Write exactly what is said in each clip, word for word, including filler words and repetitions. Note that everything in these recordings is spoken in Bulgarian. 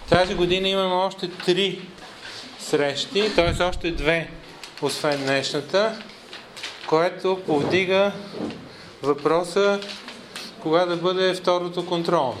Тази година имаме още три срещи, т.е. още две, освен днешната, което повдига въпроса кога да бъде второто контролно.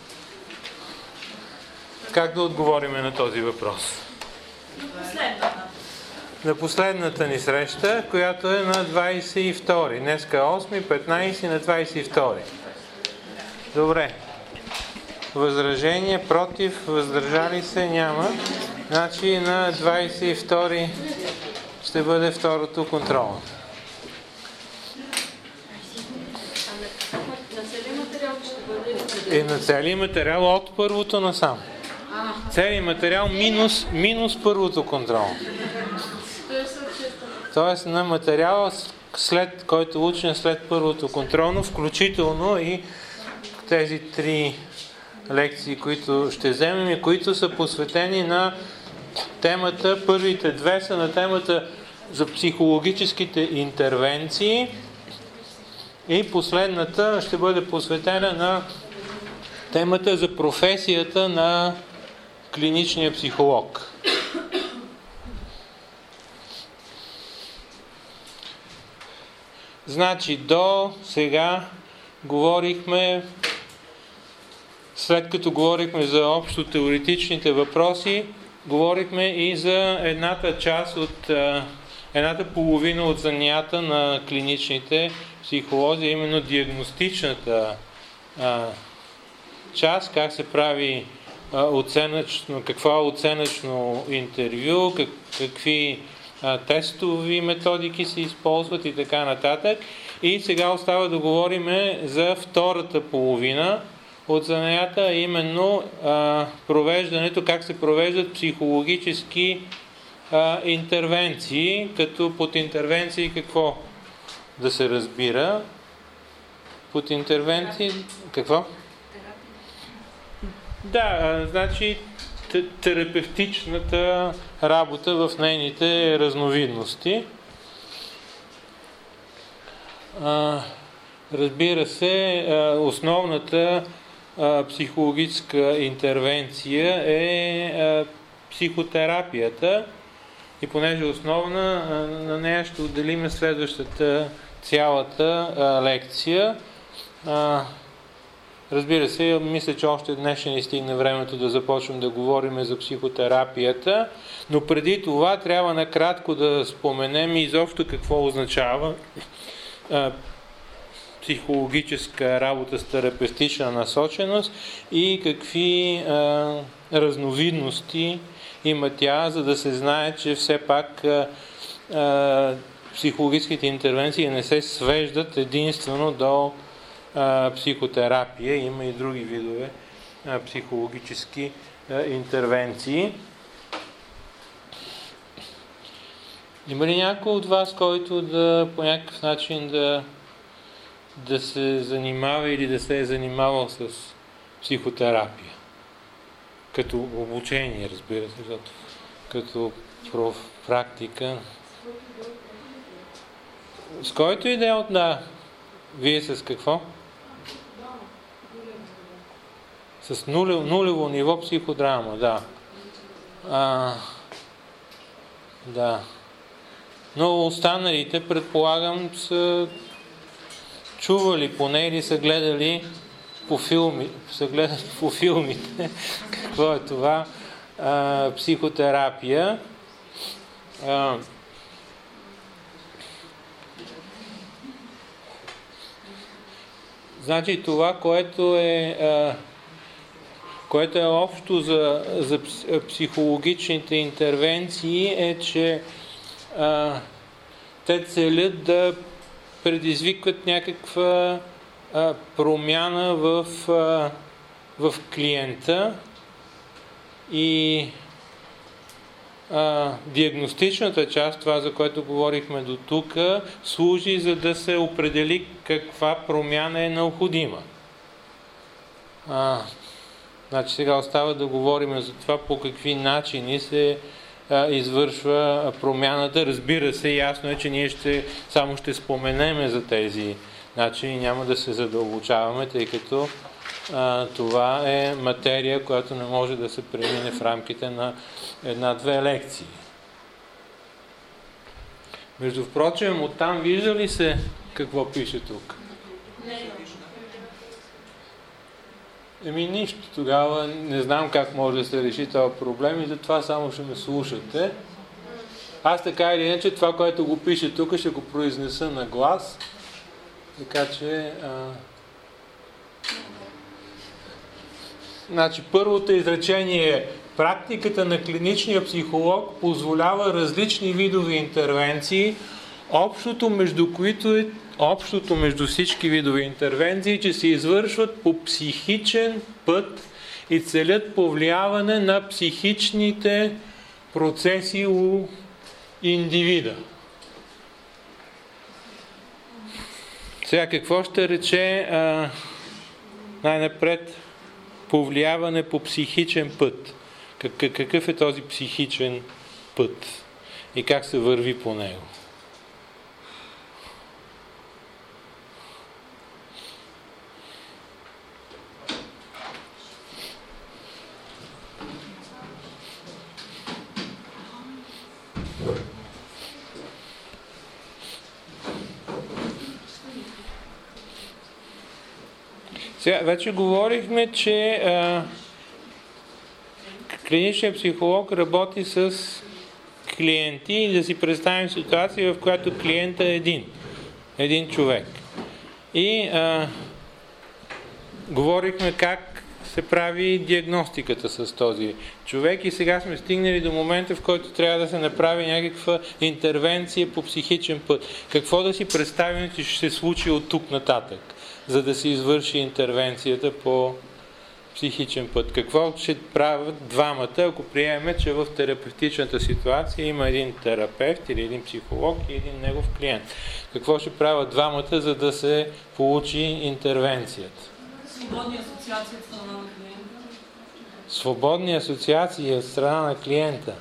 Как да отговорим на този въпрос? Последната. На последната ни среща, която е на двадесет и втори. Днеска е осми, петнадесети, на двадесет и втори. Добре. Възражение, против, въздържали се няма. Значи на двадесет и втори ще бъде второто контролно. На целия материал ще бъде... И на целия материал от първото насам. Целият материал минус, минус първото контролно. Тоест на материала, след който учим след първото контролно, включително и тези три лекции, които ще вземем и които са посветени на темата, първите две са на темата за психологическите интервенции и последната ще бъде посветена на темата за професията на клиничния психолог. Значи до сега говорихме, след като говорихме за общо теоретичните въпроси, говорихме и за едната част от, едната половина от занятията на клиничните психолози, именно диагностичната част, как се прави оценъчно, какво е оценъчно интервю, как, какви а, тестови методики се използват и така нататък. И сега остава да говорим за втората половина от занятията, а именно а, провеждането, как се провеждат психологически а, интервенции, като под интервенции какво да се разбира? Под интервенции какво? Да, значи терапевтичната работа в нейните разновидности. А, разбира се, основната а, психологическа интервенция е а, психотерапията и понеже основна, а, на нея ще отделим следващата цялата а, лекция. А, Разбира се, мисля, че още днес ще ни стигне времето да започнем да говорим за психотерапията, но преди това трябва накратко да споменем изобщо какво означава а, психологическа работа с терапевтична насоченост и какви а, разновидности има тя, за да се знае, че все пак а, а, психологическите интервенции не се свеждат единствено до А, психотерапия, има и други видове а, психологически а, интервенции. Има ли някой от вас, който да по някакъв начин да, да се занимава или да се е занимавал с психотерапия? Като обучение, разбира се, защото като профпрактика. С който и да е от да. Вие с какво? С нулево, нулево ниво психодрама, да. А, да. Но останалите, предполагам, са чували поне или са гледали по филми, са гледали по филмите какво е това а, психотерапия. А, Значи това, което е, а, което е общо за, за психологичните интервенции е, че а, те целят да предизвикват някаква а, промяна в, а, в клиента и а, диагностичната част, това за което говорихме до тук, служи за да се определи каква промяна е необходима. А, значи сега остава да говорим за това по какви начини се а, извършва промяната. Разбира се, ясно е, че ние ще, само ще споменеме за тези начини, няма да се задълбочаваме, тъй като а, това е материя, която не може да се премине в рамките на една-две лекции. Между впрочем, оттам вижда ли се какво пише тук? Еми нищо, тогава не знам как може да се реши този проблем и затова само ще ме слушате. Аз така или иначе това, което го пише тук, ще го произнеса на глас. Така че... А... Значи, първото изречение е: практиката на клиничния психолог позволява различни видове интервенции, общото между които е Общото между всички видове интервенции, че се извършват по психичен път и целят повлияване на психичните процеси у индивида. Сега какво ще рече а, най-напред повлияване по психичен път? Как, какъв е този психичен път и как се върви по него? Сега, вече говорихме, че а, клиничният психолог работи с клиенти и да си представим ситуация, в която клиентът е един. Един човек. И а, говорихме как се прави диагностиката с този човек и сега сме стигнали до момента, в който трябва да се направи някаква интервенция по психичен път. Какво да си представим, че ще се случи от тук нататък, за да се извърши интервенцията по психичен път? Какво ще правят двамата, ако приемем, че в терапевтичната ситуация има един терапевт или един психолог и един негов клиент? Какво ще правят двамата, за да се получи интервенцията? Свободни асоциации от страна на клиента. Свободни асоциации от страна на клиента.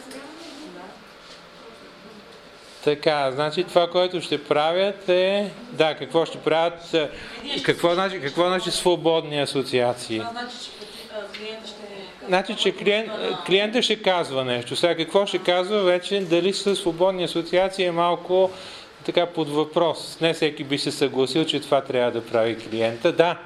Така, значи това, което ще правят е... Да, какво ще правят? Какво значи, какво значи свободни асоциации? Това значи, че клиентът ще... Значи, че клиент, клиентът ще казва нещо. Сега какво ще казва вече, дали са свободни асоциации е малко така под въпрос. Не всеки би се съгласил, че това трябва да прави клиента. Да.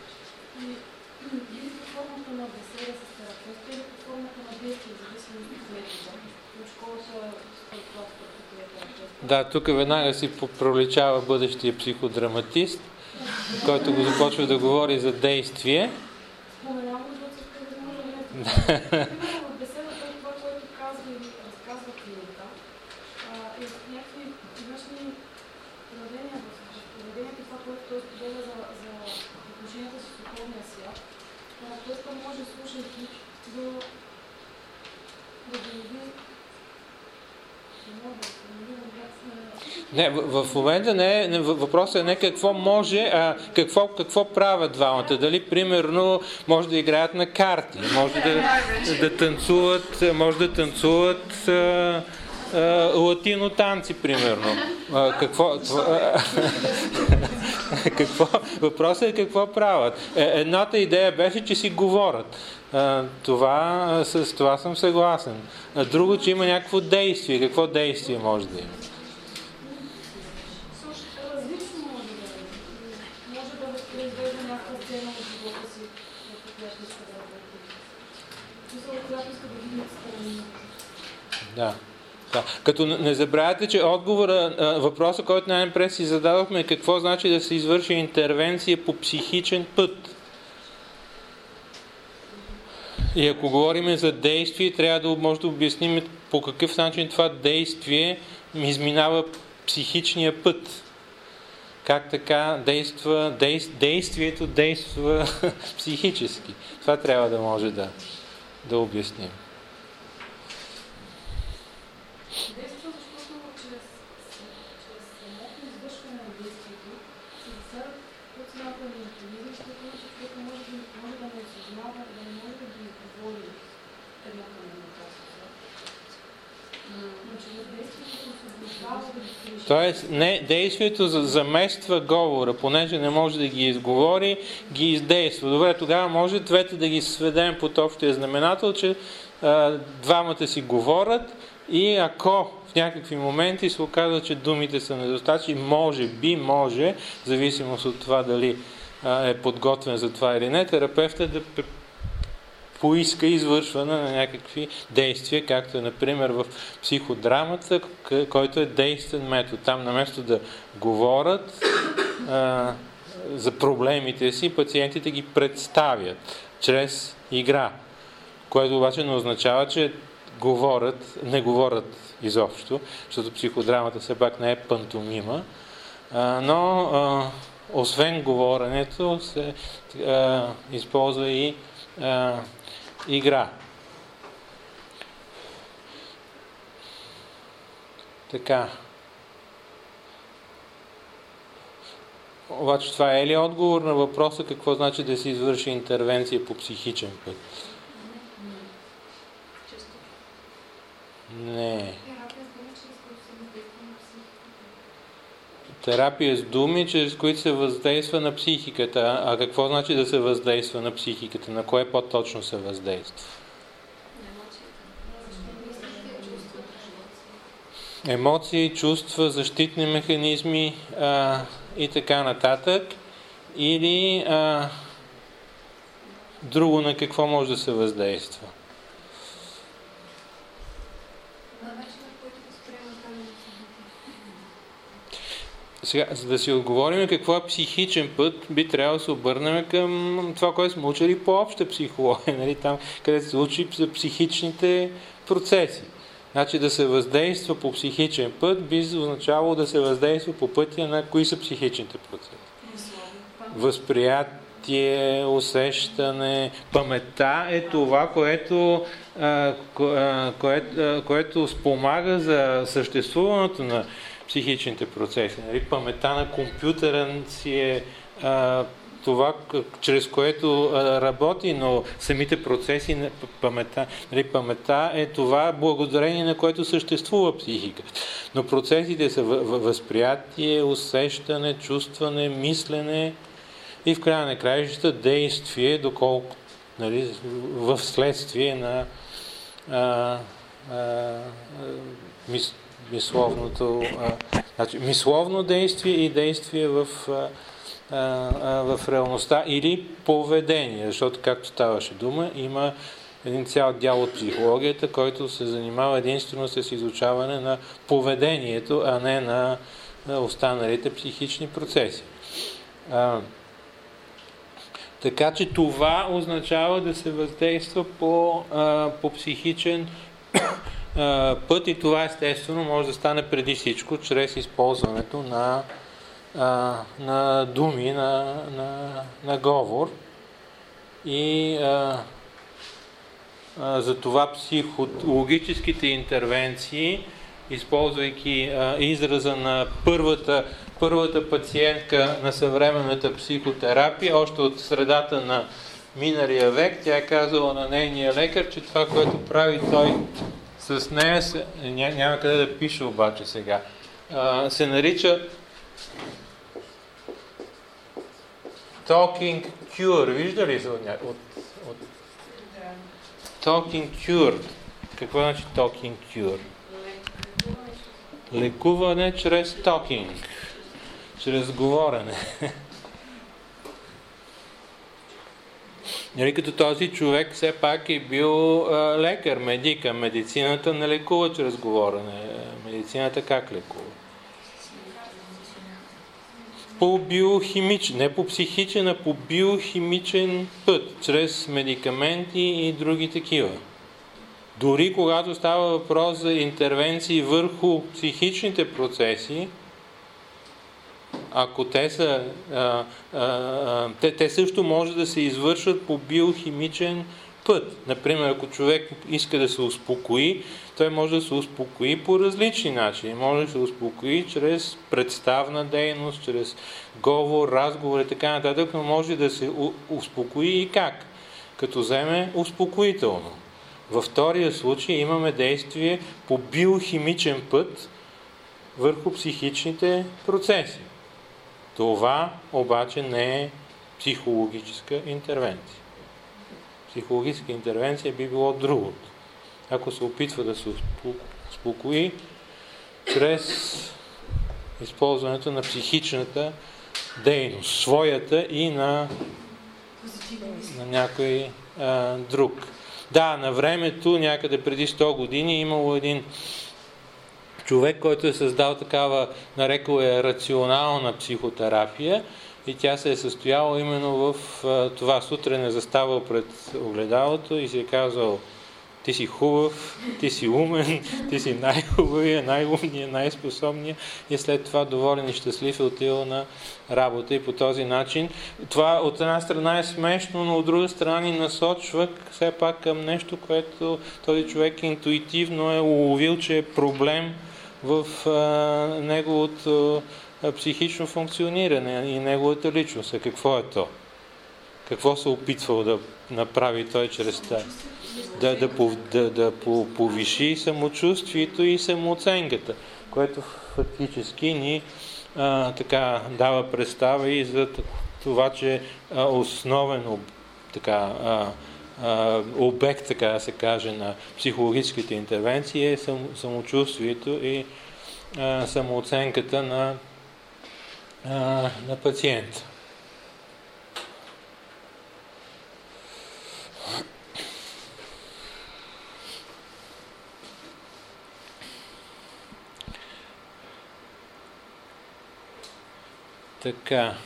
Да, тук веднага си проличава бъдещия психодраматист, който го започва да говори за действие. Не, в, в момента не е, въпросът е не какво може, а какво, какво правят двамата. Дали, примерно, може да играят на карти, може да, да танцуват, може да танцуват а, а, латино танци, примерно. А, какво, това, какво, въпросът е какво правят. Едната идея беше, че си говорят. А, това, с това съм съгласен. А друго, че има някакво действие. Какво действие може да има? Да. Да. Като не забравяйте, че отговора, въпроса, който най-напред си зададохме, е какво значи да се извърши интервенция по психичен път. И ако говорим за действие, трябва да може да обясним по какъв начин това действие изминава психичния път. Как така действа, действието действа психически. Това трябва да може да, да обясним. Действа, защото чрез, чрез самото извършване на действието се засягат по-цената на механизми, защото човека може да, може да не осъзнава и да не може да ги говори едно към едно. Но чрез действието се освобождава Тоест, не, действието замества говора, понеже не може да ги изговори, ги издейства. Добре, тогава може двете да ги сведем под общия знаменател, че а, двамата си говорят и ако в някакви моменти се оказва, че думите са недостатъчни, може би, може, в зависимост от това дали а, е подготвен за това или не, терапевтът да поиска извършване на някакви действия, както е, например, в психодрамата, който е действен метод. Там, наместо да говорят а, за проблемите си, пациентите ги представят чрез игра, което обаче не означава, че говорят, не говорят изобщо, защото психодрамата все пак не е пантомима, а, но а, освен говоренето се а, използва и а, игра. Така. Обаче това е ли отговор на въпроса какво значи да се извърши интервенция по психичен път? Не. Терапия с думи, чрез които се въздейства на психиката. А какво значи да се въздейства на психиката? На кое по-точно се въздейства? Емоции, чувства, защитни механизми а, и така нататък. Или а, друго на какво може да се въздейства? Сега, за да си отговорим какво е психичен път, би трябвало да се обърнем към това, което сме учили по обща психология, нали? Там, където се учи за психичните процеси. Значи да се въздейства по психичен път, би означавало да се въздейства по пътя на кои са психичните процеси. Възприятие, усещане, паметта е това, което, а, кое, а, което спомага за съществуването на психичните процеси. Нали? Паметта на компютъра си е а, това, чрез което а, работи, но самите процеси на паметта, нали? Паметта е това, благодарение на което съществува психика. Но процесите са възприятие, усещане, чувстване, мислене и в края на краищата действие, доколко, нали, в следствие на а, а, мис, мисловното, а, значи, мисловно действие и действие в, а, а, в реалността или поведение, защото, както ставаше дума, има един цял дял от психологията, който се занимава единствено с изучаване на поведението, а не на, на останалите психични процеси. А, така че това означава да се въздейства по, а, по психичен а, път и това естествено може да стане преди всичко чрез използването на, а, на думи, на, на, на говор. И а, а, за това психологическите интервенции, използвайки а, израза на първата, първата пациентка на съвременната психотерапия, още от средата на миналия век, тя е казала на нейния лекар, че това, което прави той с нея, се, ня, няма къде да пише обаче сега, а, се нарича talking cure. Вижда ли се от, от, от... talking cure? Какво значи talking cure? Лекуване чрез talking, чрез говорене. Нали, като този човек все пак е бил а, лекар, медик, а медицината не лекува чрез говорене. Медицината как лекува? По биохимичен, не по психичен, а по биохимичен път, чрез медикаменти и други такива. Дори когато става въпрос за интервенции върху психичните процеси, ако те са, а, а, те, те също може да се извършват по биохимичен път. Например, ако човек иска да се успокои, той може да се успокои по различни начини. Може да се успокои чрез представна дейност, чрез говор, разговор и така нататък, но може да се успокои и как? Като вземе успокоително. Във втория случай имаме действие по биохимичен път, върху психичните процеси. Това обаче не е психологическа интервенция. Психологическа интервенция би било другото. Ако се опитва да се успокои чрез използването на психичната дейност, своята и на, на някой а, друг. Да, на времето, някъде преди сто години, имало един човек, който е създал такава, нарекал е рационална психотерапия, и тя се е състояла именно в а, това. Сутрин е заставал пред огледалото и си е казал: ти си хубав, ти си умен, ти си най-хубавия, най-умния, най-способния, и след това доволен и щастлив е отивал на работа. И по този начин това от една страна е смешно, но от друга страна ни насочва все пак към нещо, което този човек интуитивно е уловил, че е проблем в а, неговото а, психично функциониране и неговата личност. А какво е то? Какво се опитвал да направи той чрез тази? Да, да, да, да повиши самочувствието и самооценката, което фактически ни а, така дава представа и за това, че а, основен така, а, а, обект, така да се каже, на психологическите интервенции е сам, самочувствието и а, самооценката на, а, на пациента. Така.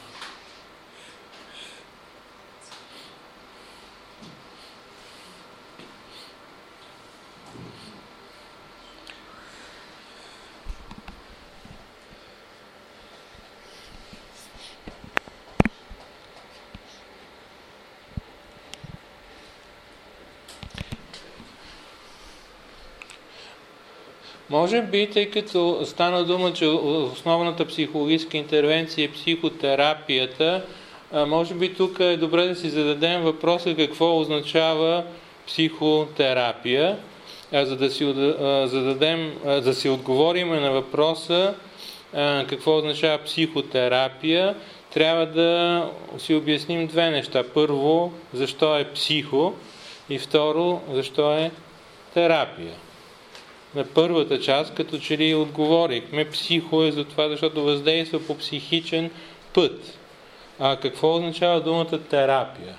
Може би, тъй като стана дума, че основната психологическа интервенция е психотерапията, може би тук е добре да си зададем въпроса какво означава психотерапия, за да си зададем, за да си отговорим на въпроса какво означава психотерапия. Трябва да си обясним две неща. Първо, защо е психо, и второ, защо е терапия. На първата част, като че ли отговорихме, психо е за това, защото въздейства по психичен път. А какво означава думата терапия?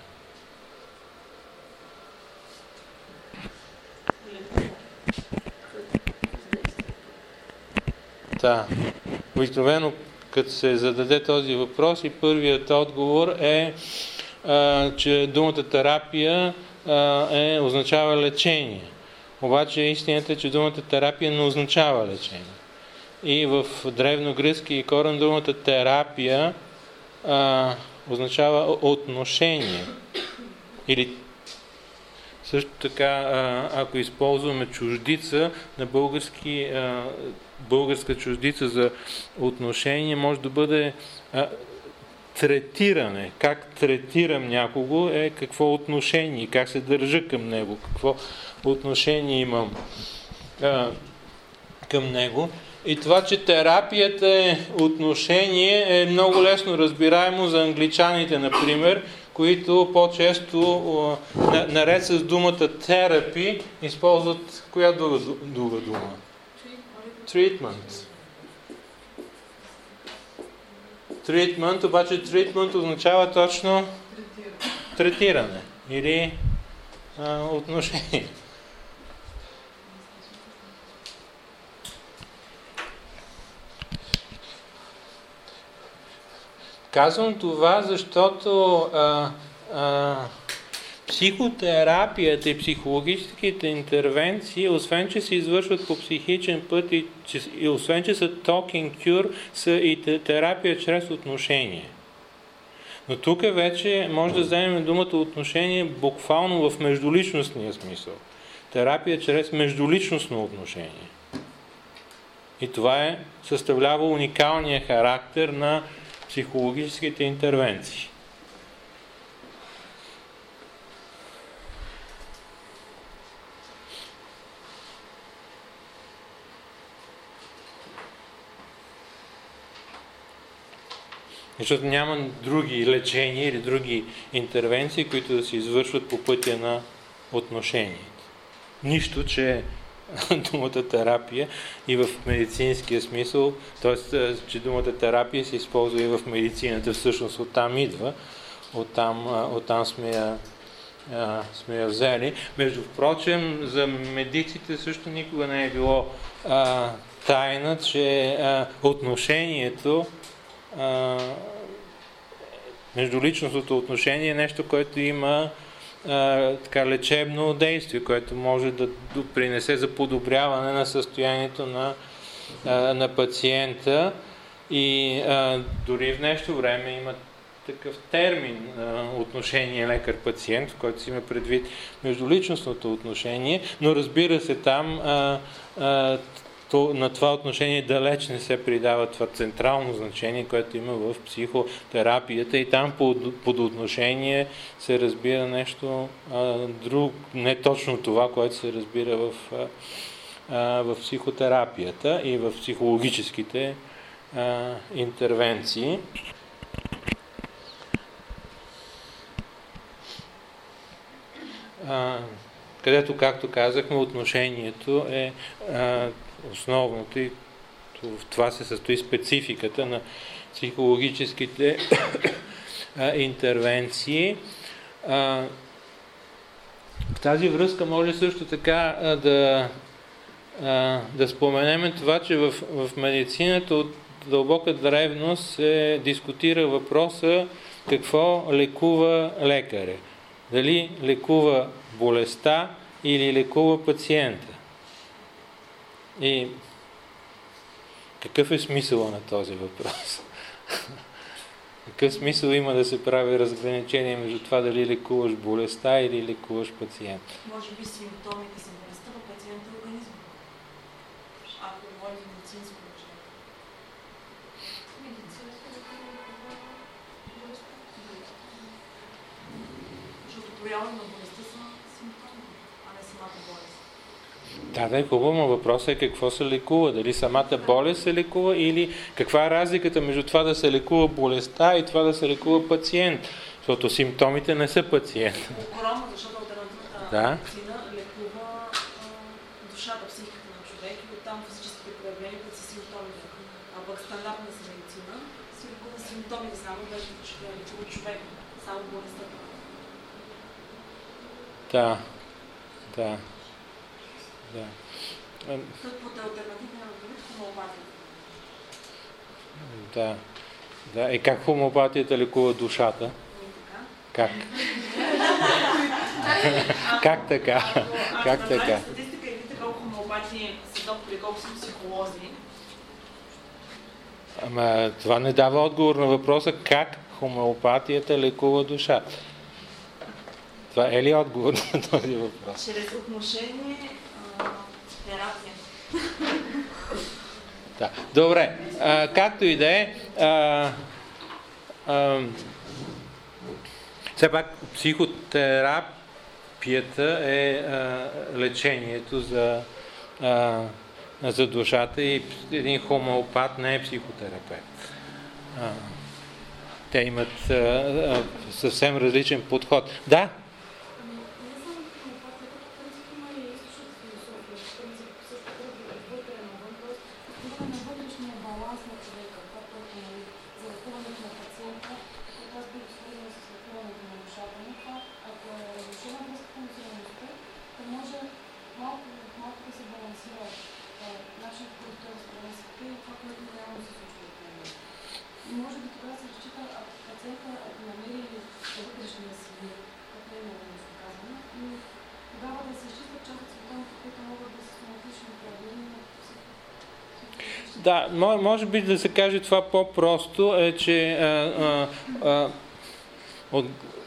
Да. Обикновено, като се зададе този въпрос, и първият отговор е, а, че думата терапия а, е, означава лечение. Обаче истината е, че думата терапия не означава лечение. И в древногръцки корен думата терапия а, означава отношение. Или също така, а, ако използваме чуждица, на български, а, българска чуждица за отношение може да бъде а, третиране. Как третирам някого е какво отношение, как се държа към него, какво отношение имам а, към него. И това, че терапията е отношение, е много лесно разбираемо за англичаните, например, които по-често, наред с думата therapy, използват коя друга, друга дума? Treatment. Treatment, обаче treatment означава точно третиране или а, отношение. Казвам това, защото а, а, психотерапията и психологическите интервенции, освен че се извършват по психичен път и, че, и освен че са talking cure, са и терапия чрез отношение. Но тук вече може да вземем думата отношение буквално в междуличностния смисъл. Терапия чрез междуличностно отношение. И това е, съставлява уникалния характер на психологическите интервенции. Защото няма други лечения или други интервенции, които да се извършват по пътя на отношението. Нищо, че думата терапия и в медицинския смисъл, т.е. че думата терапия се използва и в медицината, всъщност оттам идва, оттам, оттам сме я, сме я взели. Между впрочем, за медиците също никога не е било а, тайна, че а, отношението, а, междуличностното отношение е нещо, което има а, така лечебно действие, което може да допринесе за подобряване на състоянието на, а, на пациента и а, дори в днешно време има такъв термин а, отношение лекар-пациент, в който си има предвид междуличностното отношение, но разбира се там а, а, то, на това отношение далеч не се придава това централно значение, което има в психотерапията и там под, под отношение се разбира нещо а, друго, не точно това, което се разбира в, а, в психотерапията и в психологическите а, интервенции. А, където, както казахме, отношението е а, основното и в това се състои спецификата на психологическите а, интервенции. А, в тази връзка може също така а, да, а, да споменем това, че в, в медицината от дълбока древност се дискутира въпроса какво лекува лекаря. Дали лекува болестта или лекува пациента. И какъв е смисъл на този въпрос? Какъв смисъл има да се прави разграничение между това дали лекуваш болестта или лекуваш пациента? Може би симптомите са болестта в пациента и организма. Ако говорим за медицинско лечение. Защото проява на болестта са симптоми, а не самата болест. Да, да е хубаво, но въпросът е какво се лекува. Дали самата болест се лекува или каква е разликата между това да се лекува болестта и това да се лекува пациент? Защото симптомите не са пациент. Огромно, защото алтернативната да. медицина лекува а, душата, психиката на човек и оттам физическите проявления, които са симптомите. А пък стандартната си медицина се лекува симптомите само, без да лекува човек, само болестта. Да, да. Да. Под алтернативния вид хомеопатията. Да. Да. И как хомеопатията лекува душата? Как? Как така? Как така? Статистика и видите колко хомеопати са доктори, колко са психолози. Ама това не дава отговор на въпроса как хомеопатията лекува душата. Това е ли отговор на този въпрос? Чрез отношение терапия. Да. Добре, а, както и да е, все пак психотерапията е а, лечението за, а, за душата и един хомеопат не е психотерапевт. А, те имат а, а, съвсем различен подход. Да? Да, може би да се каже това по-просто е, че а, а, а, от,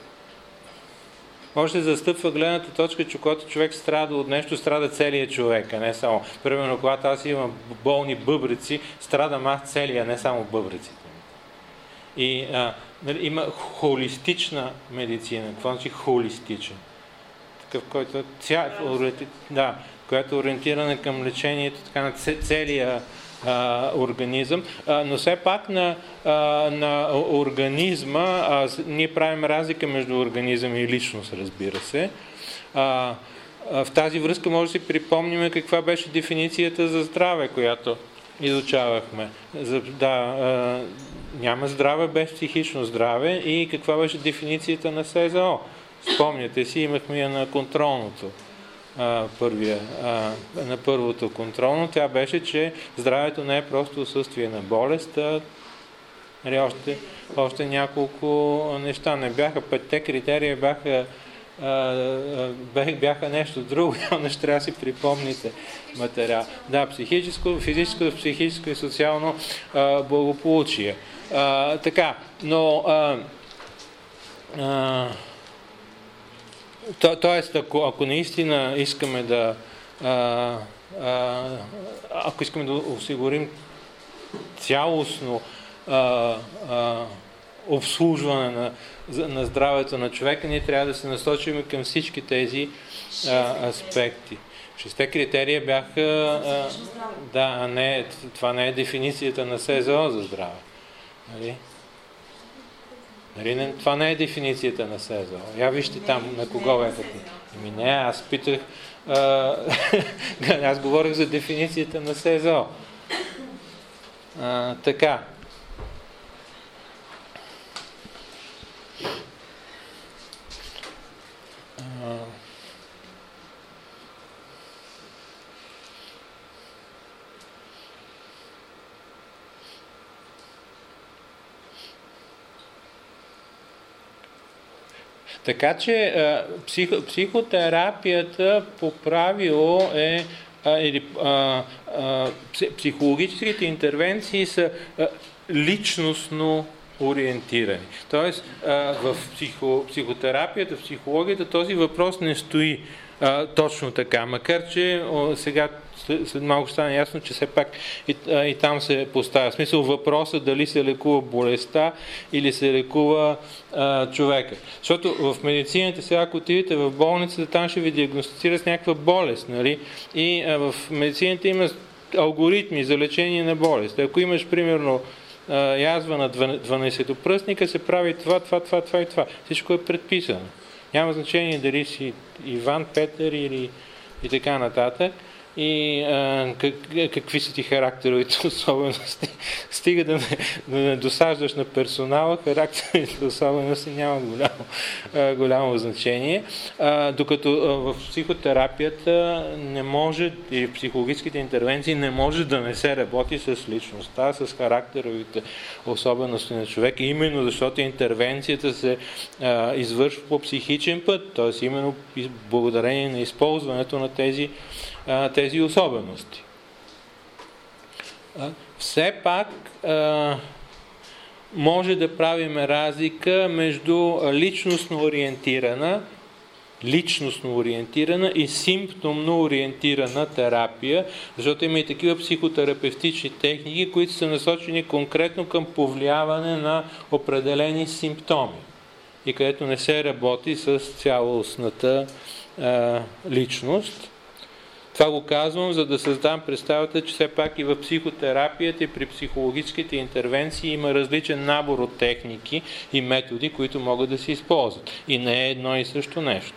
може да застъпва гледната точка, че когато човек страда от нещо, страда целият човек, а не само. Примерно, когато аз имам болни бъбреци, страдам аз целия, не само бъбреците. И а, нали, има холистична медицина. Какво значи холистичен? Такъв, който е ця... да, която е ориентирана към лечението така, на целия а, организъм, а, но все пак на, а, на организма а, ние правим разлика между организъм и личност, разбира се. А, а, в тази връзка може да си припомним каква беше дефиницията за здраве, която изучавахме. За, да, а, няма здраве без психично здраве и каква беше дефиницията на СЗО. Спомняте си, имахме я на контролното. А, първия, а, на първото контролно. Тя беше, че здравето не е просто отсъствие на болест, а нали, още, още няколко неща. Не бяха петте критерия, бяха, а, бяха нещо друго, но ще трябва да си припомните материал. Да, психическо, физическо, психическо и социално а, благополучие. А, така, но а, а, То, тоест, ако, ако наистина искаме да а, а, ако искаме да осигурим цялостно а, а, обслужване на, на здравето на човека, ние трябва да се насочим към всички тези а, аспекти. Шесте критерия бяха а, да, а не, това не е дефиницията на СЗО за здраве. Нали? Нали, това не е дефиницията на СЗО. Я вижте там на кого бяхате. Ами не, аз питах, а, аз говорих за дефиницията на СЗО. А, така. А, Така че психо, психотерапията по правило е а, или, а, а, психологическите интервенции са а, личностно ориентирани. Тоест а, в психо, психотерапията, в психологията този въпрос не стои а, точно така, макар че о, сега след малко стане ясно, че все пак и, а, и там се поставя. В смисъл въпроса дали се лекува болестта или се лекува а, човека. Защото в медицината сега, ако отидете в болницата, там ще ви диагностицират с някаква болест. Нали? И а, в медицината има алгоритми за лечение на болест. Ако имаш, примерно, а, язва на дванайсетопръстника, се прави това, това, това, това и това. Всичко е предписано. Няма значение дали си Иван, Петър или и така нататък. И а, как, какви са ти характеровите особености. Стига да не, да не досаждаш на персонала, характеровите особености няма голямо, а, голямо значение. А, докато а, в психотерапията не може, и в психологическите интервенции не може да не се работи с личността, с характеровите особености на човека, именно защото интервенцията се а, извършва по психичен път, т.е. именно благодарение на използването на тези тези особености. Все пак може да правим разлика между личностно ориентирана, личностно ориентирана и симптомно ориентирана терапия, защото има и такива психотерапевтични техники, които са насочени конкретно към повлияване на определени симптоми и където не се работи с цялостната а, личност. Това го казвам, за да създам представата, че все пак и в психотерапията и при психологическите интервенции има различен набор от техники и методи, които могат да се използват. И не е едно и също нещо.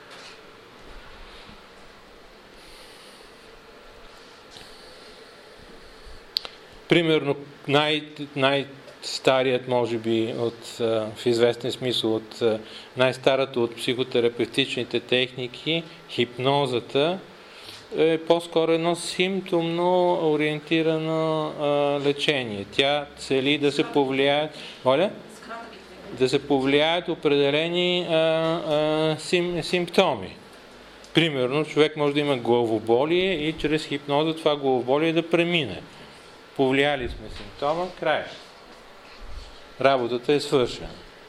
Примерно най- най-старият, може би, от, в известен смисъл, от най-старата от психотерапевтичните техники, хипнозата, е по-скоро едно симптомно ориентирано а, лечение. Тя цели да се повлияят, моля? Да се повлияят определени а, а, сим, симптоми. Примерно, човек може да има главоболие и чрез хипноза това главоболие да премине. Повлияли сме симптома, край. Работата е свършена.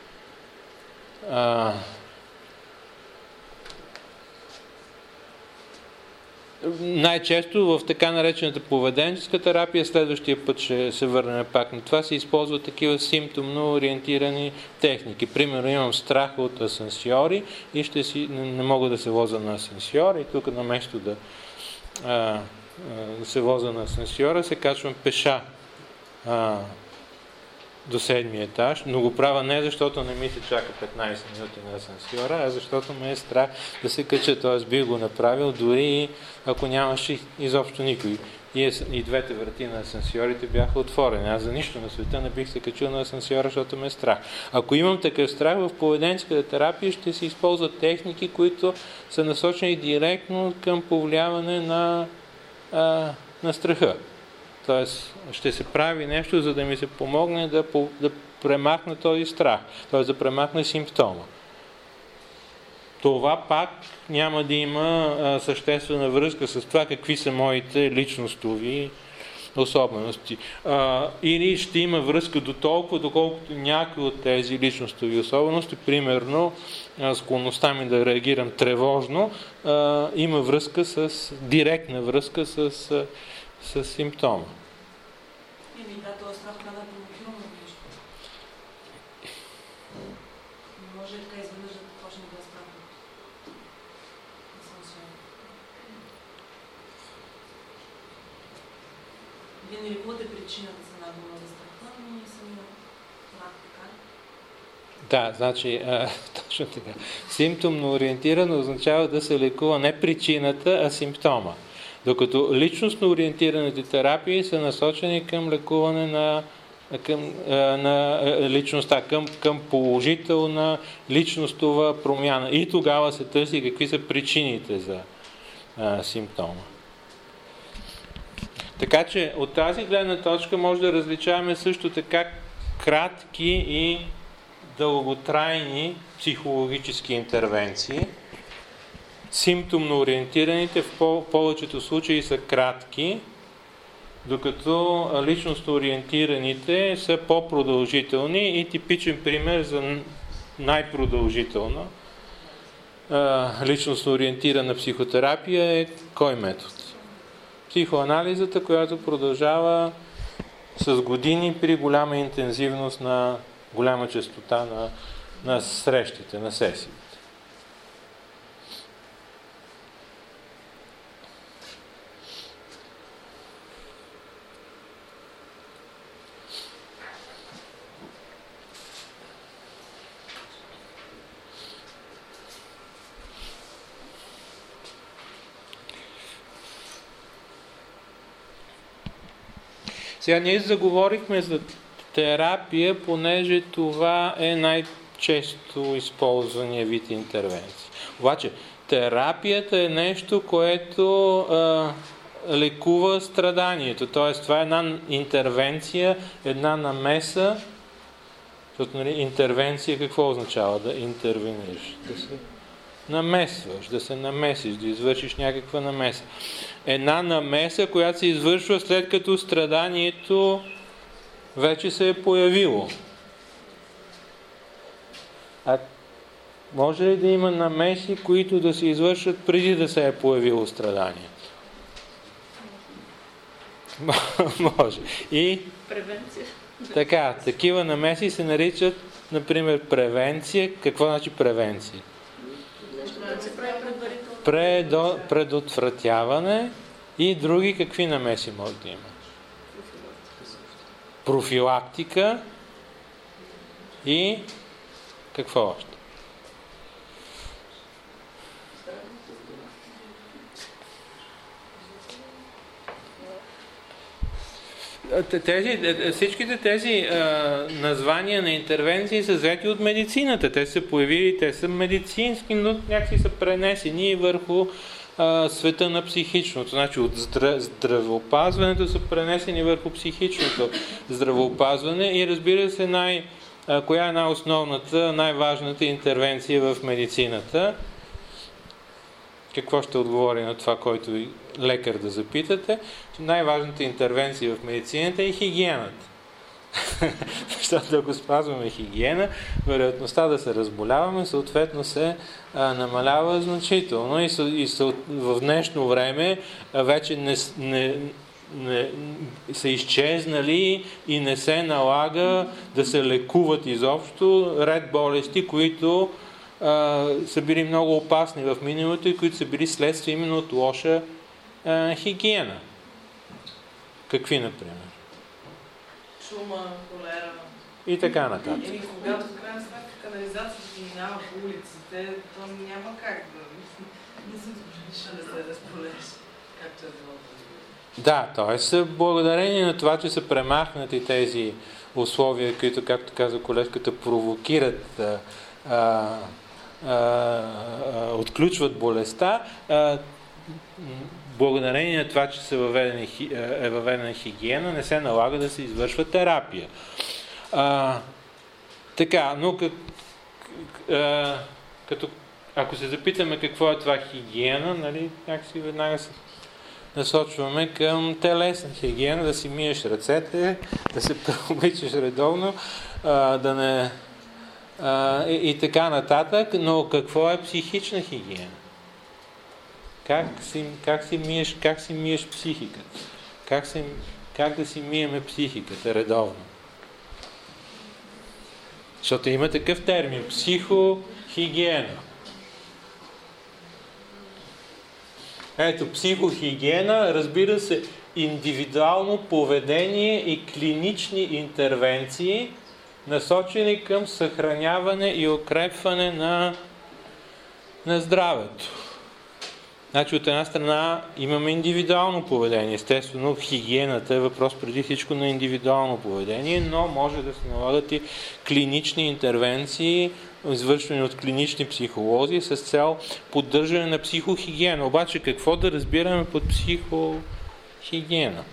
А, Най-често в така наречената поведенческа терапия, следващия път ще се върнем пак на това, се използват такива симптомно ориентирани техники. Примерно имам страх от асансьори и ще си, не, не мога да се возя на асансьор и тук на место да, а, да се воза на асансьора, се качвам пеша а, до седмия етаж, но го правя не защото не ми се чака петнайсет минути на асансьора, а защото ме е страх да се кача. Т.е. бих го направил дори ако нямаше изобщо никой. И, е, и двете врати на асансьорите бяха отворени. Аз за нищо на света не бих се качил на асансьора, защото ме е страх. Ако имам такъв страх, в поведенческата терапия ще се използват техники, които са насочени директно към повлияване на, а, на страха. Тоест, ще се прави нещо, за да ми се помогне да, да премахна този страх, т.е. да премахна симптома. Това пак няма да има а, съществена връзка с това какви са моите личностови особености. А, или ще има връзка до толкова, доколкото някои от тези личностови особености, примерно а, склонността ми да реагирам тревожно, а, има връзка с, директна връзка с, с, с симптома. Или да, това страх трябва да е провокирано нещо. Може така изведнъж да почне да е страх. Вие не лекувате причината за нагло за страха, но и самия страх, така? Да, значи, а, точно така. Симптомно ориентирано означава да се лекува не причината, а симптома. Докато личностно ориентираните терапии са насочени към лекуване на, към, на личността, към, към положителна личностова промяна. И тогава се търси какви са причините за а, симптома. Така че от тази гледна точка може да различаваме също така кратки и дълготрайни психологически интервенции. Симптомно ориентираните в повечето случаи са кратки, докато личностно ориентираните са по-продължителни и типичен пример за най-продължителна личностно ориентирана психотерапия е кой метод? Психоанализата, която продължава с години при голяма интензивност на голяма честота на, на срещите, на сесиите. Сега ние заговорихме за терапия, понеже това е най-често използвания вид интервенция. Обаче, терапията е нещо, което а, лекува страданието. Т.е. това е една интервенция, една намеса. Защото, нали, интервенция какво означава? Да интервенираш. Да се намесваш, да се намесиш, да извършиш някаква намеса. Една намеса, която се извършва след като страданието вече се е появило. А може ли да има намеси, които да се извършват преди да се е появило страданието? Може. И превенция. Така, такива намеси се наричат, например, превенция. Какво значи превенция? Предо, предотвратяване и други какви намеси може да има? Профилактика и какво още? Тези, всичките тези а, названия на интервенции са взети от медицината. Те са появили, те са медицински, но някакси са пренесени върху а, света на психичното. Значи от здравеопазването са пренесени върху психичното здравеопазване и разбира се, най, а, коя е най-основната, най-важната интервенция в медицината. Какво ще отговори на това, който лекар да запитате? Най-важната интервенция в медицината е хигиената. Защото ако спазваме хигиена, вероятността да се разболяваме съответно се а, намалява значително и, са, и са, в днешно време а, вече не, не, не, са изчезнали и не се налага да се лекуват изобщо ред болести, които а, са били много опасни в миналото и които са били следствие именно от лоша а, хигиена. Какви, например? Шума, холера. И така нататък. Еми, когато в крайна сметка канализацията минава по улиците, то няма как да не се да се разполеш, както е било. Да, т.е. благодарение на това, че са премахнати тези условия, които, както каза колежката, провокират, а, а, а, отключват болестта, а, благодарение на това, че са въведени, е въведена хигиена, не се налага да се извършва терапия. А, така, но как, а, като, ако се запитаме какво е това хигиена, нали, някакси веднага се насочваме към телесна хигиена, да си миеш ръцете, да се преобличаш редовно, а, да не, а, и, и така нататък, но какво е психична хигиена? Как си, как си, миеш, как си миеш психиката? Как, си, как да си миеме психиката редовно? Защото има такъв термин – психохигиена. Ето, психохигиена, разбира се, индивидуално поведение и клинични интервенции, насочени към съхраняване и укрепване на, на здравето. Значи, от една страна имаме индивидуално поведение. Естествено, хигиената е въпрос преди всичко на индивидуално поведение, но може да се налагат и клинични интервенции, извършвани от клинични психолози с цел поддържане на психохигиена. Обаче, какво да разбираме под психохигиена?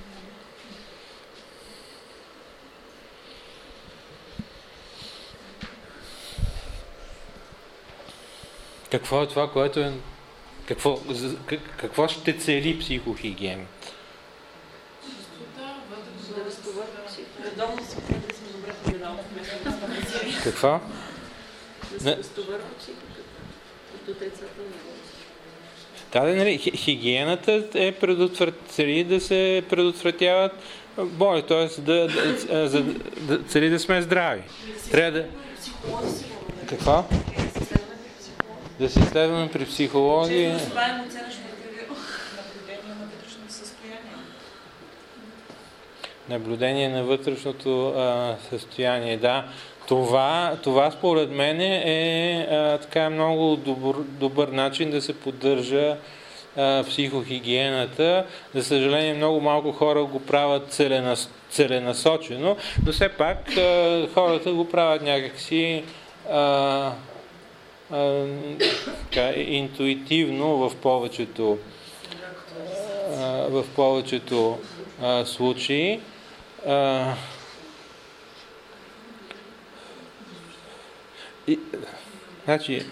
Какво е това, което е... Какво, какво ще цели психохигиена? Какво? Да се разтоварва психиката. Да, нали, хигиената е предотврати да се предотвратяват боли, т.е. да, да, да, да цели да сме здрави. Трябва да... Какво? Да се изследваме при психологи. Наблюдение на вътрешното а, състояние. Да, това, това според мен е а, така много добър, добър начин да се поддържа а, психохигиената. За съжаление, много малко хора го правят целенас, целенасочено, но все пак а, хората го правят някакси а, а, така, интуитивно в повечето, а, в повечето а, случаи. А, и, значи,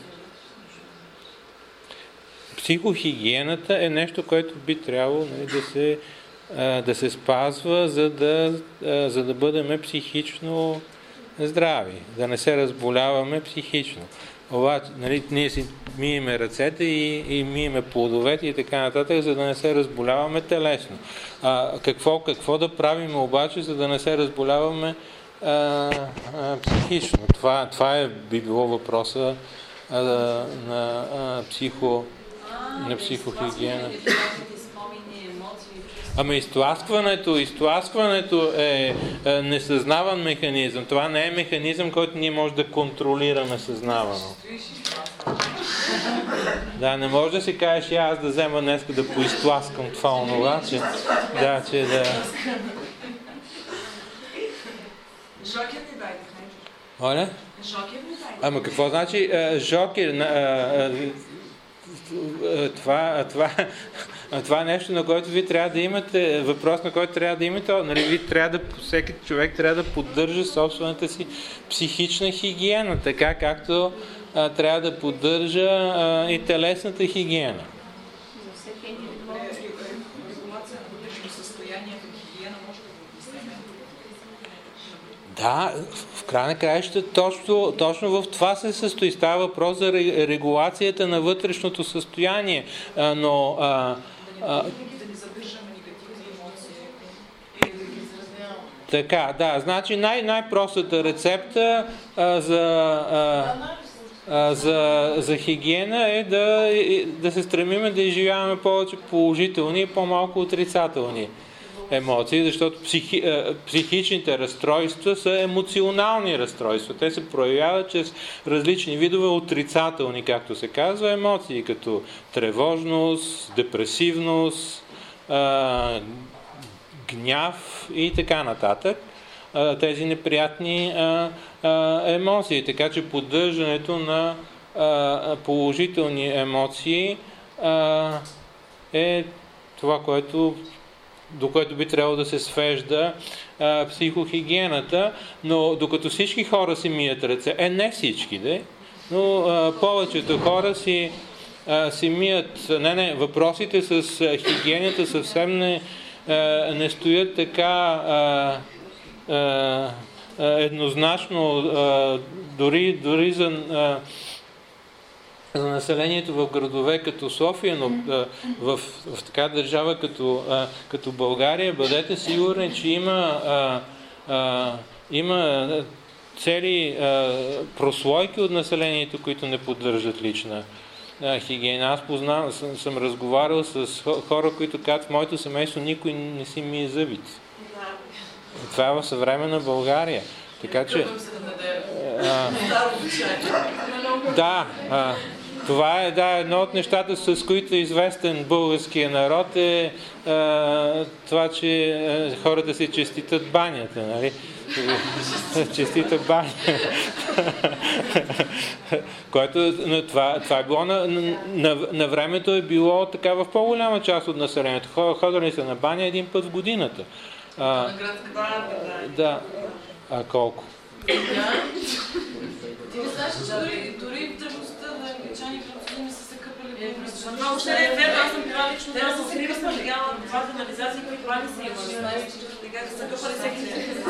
психохигиената е нещо, което би трябвало, нали, да, се, а, да се спазва, за да, а, за да бъдем психично здрави, да не се разболяваме психично. Обаче, нали, ние си миеме ръцете и, и миеме плодовете и така нататък, за да не се разболяваме телесно. А, какво, какво да правим обаче, за да не се разболяваме а, а, психично? Това, това е, би било въпроса а, на, а, психо, на психохигиена. Ама изтласкването, изтласкването е, е несъзнаван механизъм. Това не е механизъм, който ние може да контролираме съзнавано. Да, не може да си кажеш, и аз да взема днес да поизтласкам това онова, че да, че да... Жокер не дайте, Оля? Жокер не дайте. Ама какво значи жокер? Това, това, това е нещо, на което ви трябва да имате, въпрос, на който трябва да имате, нали, ви трябва да, всеки човек трябва да поддържа собствената си психична хигиена, така както а, трябва да поддържа а, и телесната хигиена. За всеки индивидуална регулация на вътрешно състояние към хигиена може да го обясним. Да, в край на краища точно, точно в това се състои. Става въпрос за регулацията на вътрешното състояние, а, но... А, а, да не задържаме негативни емоции или да ги изразяваме. Така, да, значи най- най-простата рецепта а, за... А, а, за, за хигиена е да, да се стремиме да изживяваме повече положителни и по-малко отрицателни емоции, защото психи, психичните разстройства са емоционални разстройства. Те се проявяват чрез различни видове отрицателни, както се казва, емоции, като тревожност, депресивност, а, гняв и така нататък. А, тези неприятни а, а, емоции. Така че поддържането на а, положителни емоции а, е това, което до което би трябвало да се свежда а, психохигиената, но докато всички хора си мият ръце, е не всички, де, но а, повечето хора си, а, си мият, не, не, въпросите с а, хигиената съвсем не, а, не стоят така а, а, еднозначно, а, дори, дори за а, за населението в градове като София, но а, в, в така държава като, а, като България, бъдете сигурни, че има, а, а, има цели а, прослойки от населението, които не поддържат лична а, хигиена. Аз познавам, съм, съм разговарял с хора, които казват, в моето семейство никой не си мие зъбите. Това е в съвременна България. Така че... А, да, а, това е да, едно от нещата, с които е известен българския народ е а, това, че а, хората си честитат банята, нали? Честита баня. Което, това, това е било на, на, на времето е било така в по-голяма част от населението. Ходили са на баня един път в годината. А, на градска баня, да. А колко? Ти не знаеш, че дори, дори в древността на англичани и французи не са се къпали по пръст. Но още не е верно, аз съм била лично, да са се къпали реално това канализации, които рани са имали. Така да са къпали всеки ден.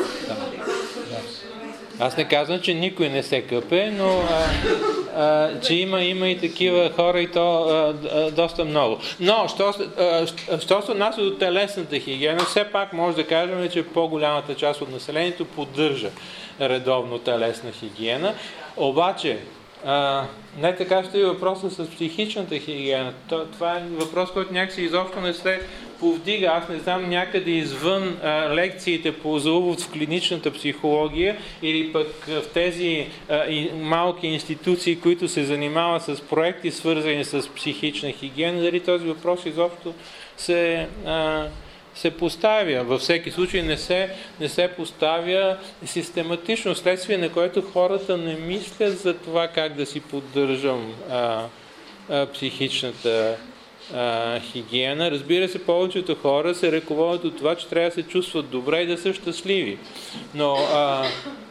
Аз не казвам, че никой не се къпе, но а, а, че има, има и такива хора и то а, а, доста много. Но, що, а, що се отнася до телесната хигиена, все пак може да кажем, че по-голямата част от населението поддържа редовно телесна хигиена. Обаче, а, не така ще е въпроса с психичната хигиена. Това е въпрос, който някакси изобщо не се повдига. Аз не знам някъде извън а, лекциите по заувод в клиничната психология или пък в тези а, и, малки институции, които се занимават с проекти, свързани с психична хигиена, дали този въпрос изобщо се... А, се поставя. Във всеки случай не се, не се поставя систематично, следствие на което хората не мислят за това как да си поддържам а, а, психичната а, хигиена. Разбира се, повечето хора се ръководят от това, че трябва да се чувстват добре и да са щастливи. Но а,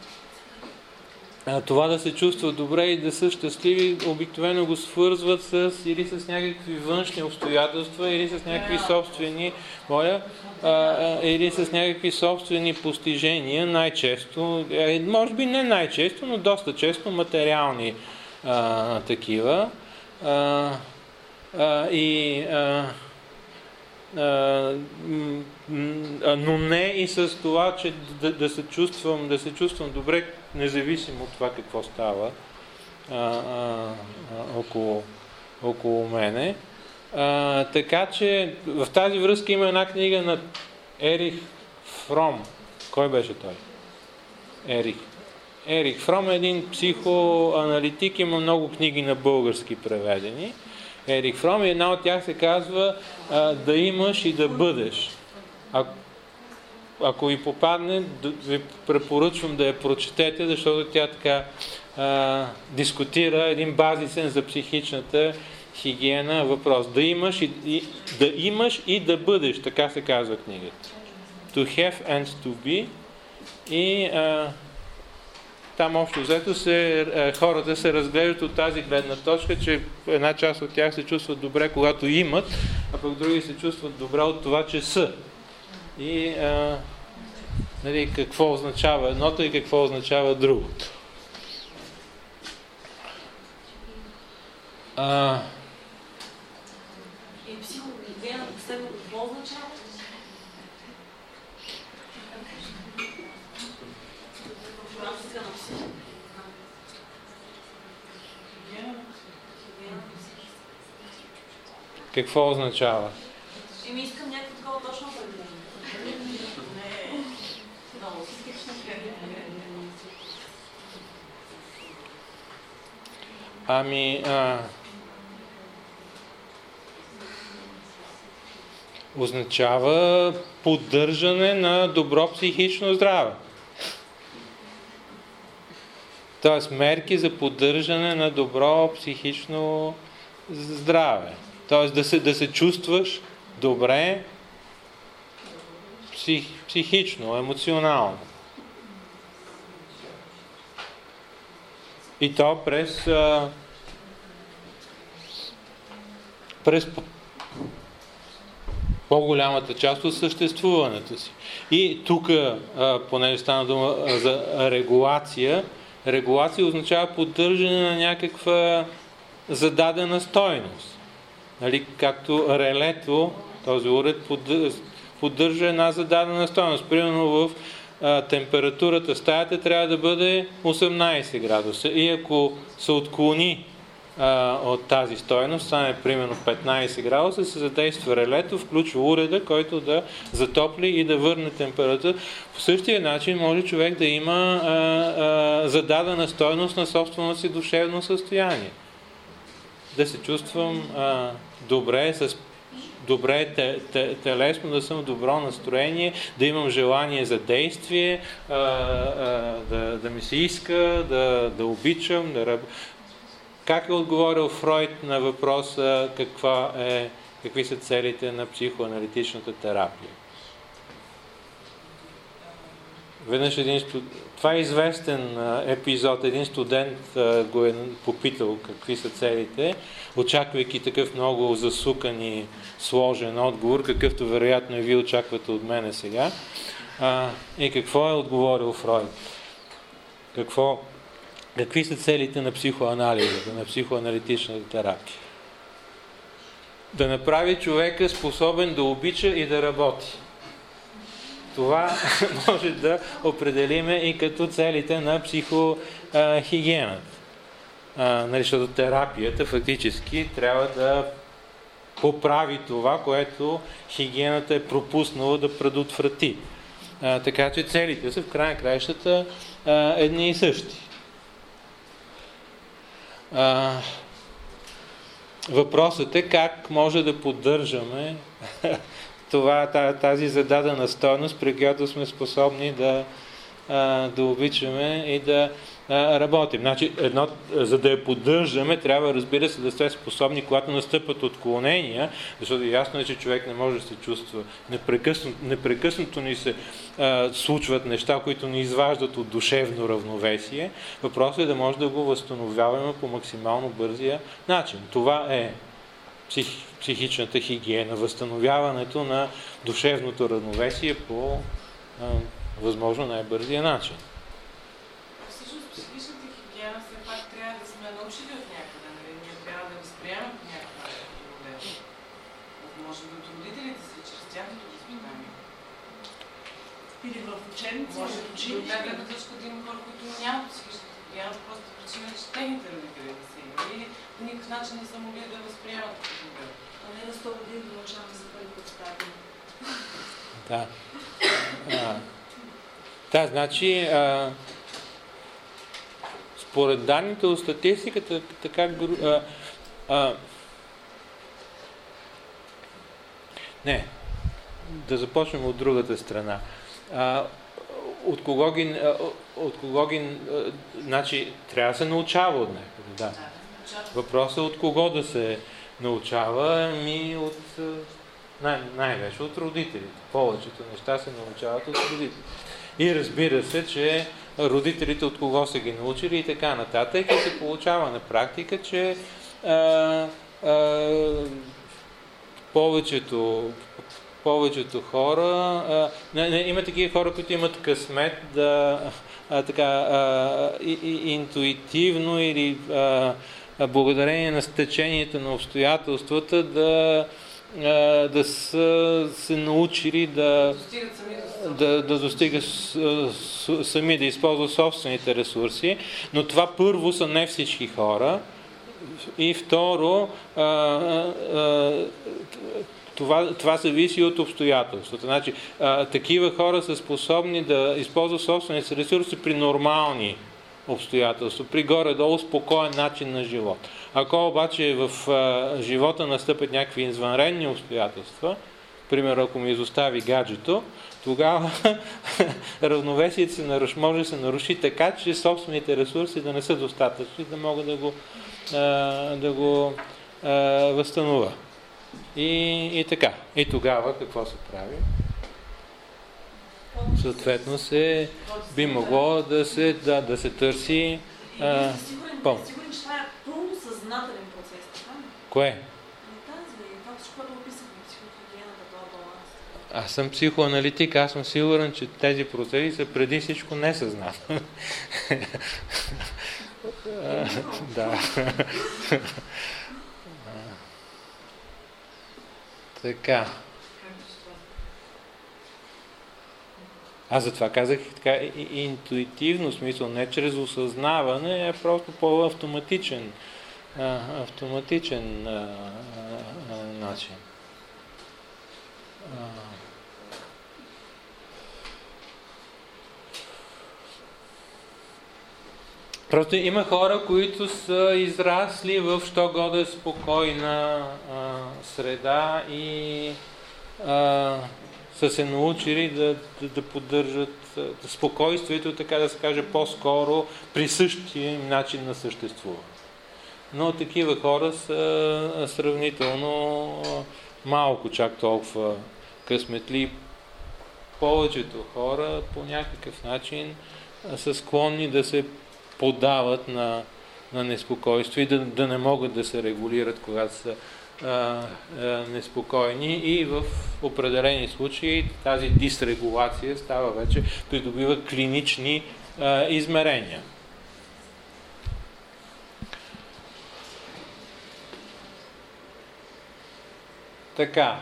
това да се чувстват добре и да са щастливи, обикновено го свързват с или с някакви външни обстоятелства, или с някакви собствени, моля, а, а, или с някакви собствени постижения, най-често, е, може би не най-често, но доста често материални а, такива. А, а, и а, Uh, но не и с това, че да, да, се, чувствам, да се чувствам добре, независимо от това какво става а, а, а, около, около мене. А, така че в тази връзка има една книга на Ерих Фром. Кой беше той? Ерих. Ерих Фром е един психоаналитик, има много книги на български преведени. Ерих Фром и една от тях се казва а, да имаш и да бъдеш. А, ако ви попадне, ви препоръчвам да я прочетете, защото тя така а, дискутира един базисен за психичната хигиена въпрос. Да имаш и, и, да имаш и да бъдеш, така се казва книгата. To have and to be. И а, там общо взето се, хората се разглеждат от тази гледна точка, че една част от тях се чувстват добре, когато имат, а пък други се чувстват добре от това, че са. И а, нали, какво означава едното и какво означава другото. А, и психология по себе какво означава? Какво означава? И ми искам някакво такова точно определение. Не, много скучно. Ами, а, означава поддържане на добро психично здраве. Тоест мерки за поддържане на добро психично здраве. Тоест да се, да се чувстваш добре псих, психично, емоционално. И то през, а, през по-голямата част от съществуването си. И тук, понеже стана дума за регулация, регулация означава поддържане на някаква зададена стойност. Нали, както релето, този уред поддържа една зададена стойност. Примерно в а, температурата в стаята трябва да бъде осемнайсет градуса. И ако се отклони а, от тази стойност, стане примерно петнайсет градуса, се задейства релето, включва уреда, който да затопли и да върне температура. По същия начин може човек да има а, а, зададена стойност на собственото си душевно състояние. Да се чувствам а, добре, с добре те, те, телесно, да съм в добро настроение, да имам желание за действие, а, а, да, да ми се иска, да, да обичам, да раб... Как е отговорил Фройд на въпроса каква е, какви са целите на психоаналитичната терапия? Веднъж един студ... Това е известен а, епизод. Един студент а, го е попитал какви са целите, очаквайки такъв много засукан и сложен отговор, какъвто вероятно и вие очаквате от мене сега. А, и какво е отговорил Фройд? Какво, какви са целите на психоанализата, на психоаналитичната терапия? Да направи човека способен да обича и да работи. Това може да определиме и като целите на психохигиената. Нали, защото терапията фактически трябва да поправи това, което хигиената е пропуснала да предотврати. А, така че целите са в край на краищата а, едни и същи. А, въпросът е как може да поддържаме това, тази зададена стойност, при която сме способни да, да обичаме и да работим. Значи, едно, за да я поддържаме, трябва, разбира се, да сте способни, когато настъпат отклонения, защото ясно е, че човек не може да се чувства непрекъснато, непрекъснато ни се а, случват неща, които ни изваждат от душевно равновесие. Въпросът е да може да го възстановяваме по максимално бързия начин. Това е псих, психичната хигиена, възстановяването на душевното равновесие по а, възможно най-бързия начин. Всъщност психичната хигиена все пак трябва да сме научили от някъде, нали? Ние трябва да възприемем по някакъв начин проблема. Може би от родителите си, чрез тяхното възпитание. Или в учебници, може в би училище. от тази гледна точка да има хора, които нямат психичната хигиена, просто причина, че техните родители да са имали или по никакъв начин не са могли да възприемат този проблем. А не на сто години да научаваме за първи път стадия. Да. А, да, значи а, според данните от статистиката, така а, а, не, да започнем от другата страна. А, от кого ги, от кого ги, значи, трябва да се научава от някъде, да. Въпросът е от кого да се научава, ми от най- най-вече от родителите. Повечето неща се научават от родителите. И разбира се, че родителите от кого са ги научили и така нататък, и се получава на практика, че а, а, повечето повечето хора, а, не, не, има такива хора, които имат късмет да а, така а, и, и, интуитивно или а, а, благодарение на стечението на обстоятелствата да, а, да са се научили да да, да достигат сами, да използват собствените ресурси, но това първо са не всички хора. и второ, а, а, това, това зависи от обстоятелствата. Значи, а, такива хора са способни да използват собствените ресурси при нормални обстоятелства, при горе-долу спокоен начин на живот. Ако обаче в а, живота настъпят някакви извънредни обстоятелства, примерно ако ми изостави гаджето, тогава равновесието се наруш, може да се наруши така, че собствените ресурси да не са достатъчни, да могат да го, а, да го а, възстановя. И, и така. И тогава какво се прави? Съответно се би могло да се, да, да се търси а, пълно. Сигурен, че това е пълно съзнателен процес, така ли? Кое? Тази, това, което описахме, психохигиената, това баланс. Аз съм психоаналитик, аз съм сигурен, че тези процеси са преди всичко несъзнателни. Да. Така. Аз затова казах така и, и интуитивно, смисъл, не чрез осъзнаване, а просто по-автоматичен а, автоматичен а, а, начин. А. Просто има хора, които са израсли в що годе спокойна а, среда и а, са се научили да, да, да поддържат да спокойствието, така да се каже, по-скоро присъщия им начин на съществуване. Но такива хора са сравнително малко, чак толкова късметли. Повечето хора по някакъв начин са склонни да се подават на, на неспокойство и да, да не могат да се регулират, когато са а, а, неспокойни, и в определени случаи тази дисрегулация става вече, придобива клинични а, измерения. Така.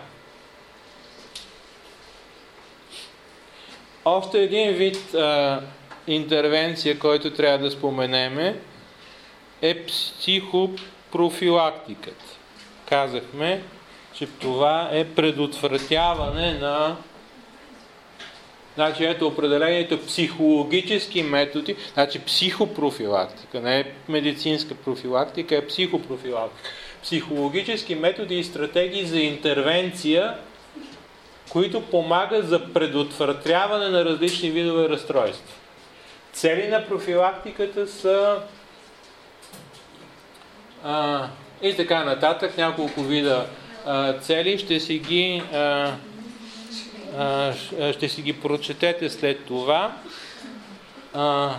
Още един вид а, интервенция, който трябва да споменеме, е психопрофилактиката. Казахме, че това е предотвратяване на... Значи, ето определението психологически методи, значи психопрофилактика, не е медицинска профилактика, е психопрофилактика. Психологически методи и стратегии за интервенция, които помагат за предотвратяване на различни видове разстройства. Цели на профилактиката са а, и така нататък, няколко вида а, цели, ще си ги а, а, ще си ги прочетете след това. А,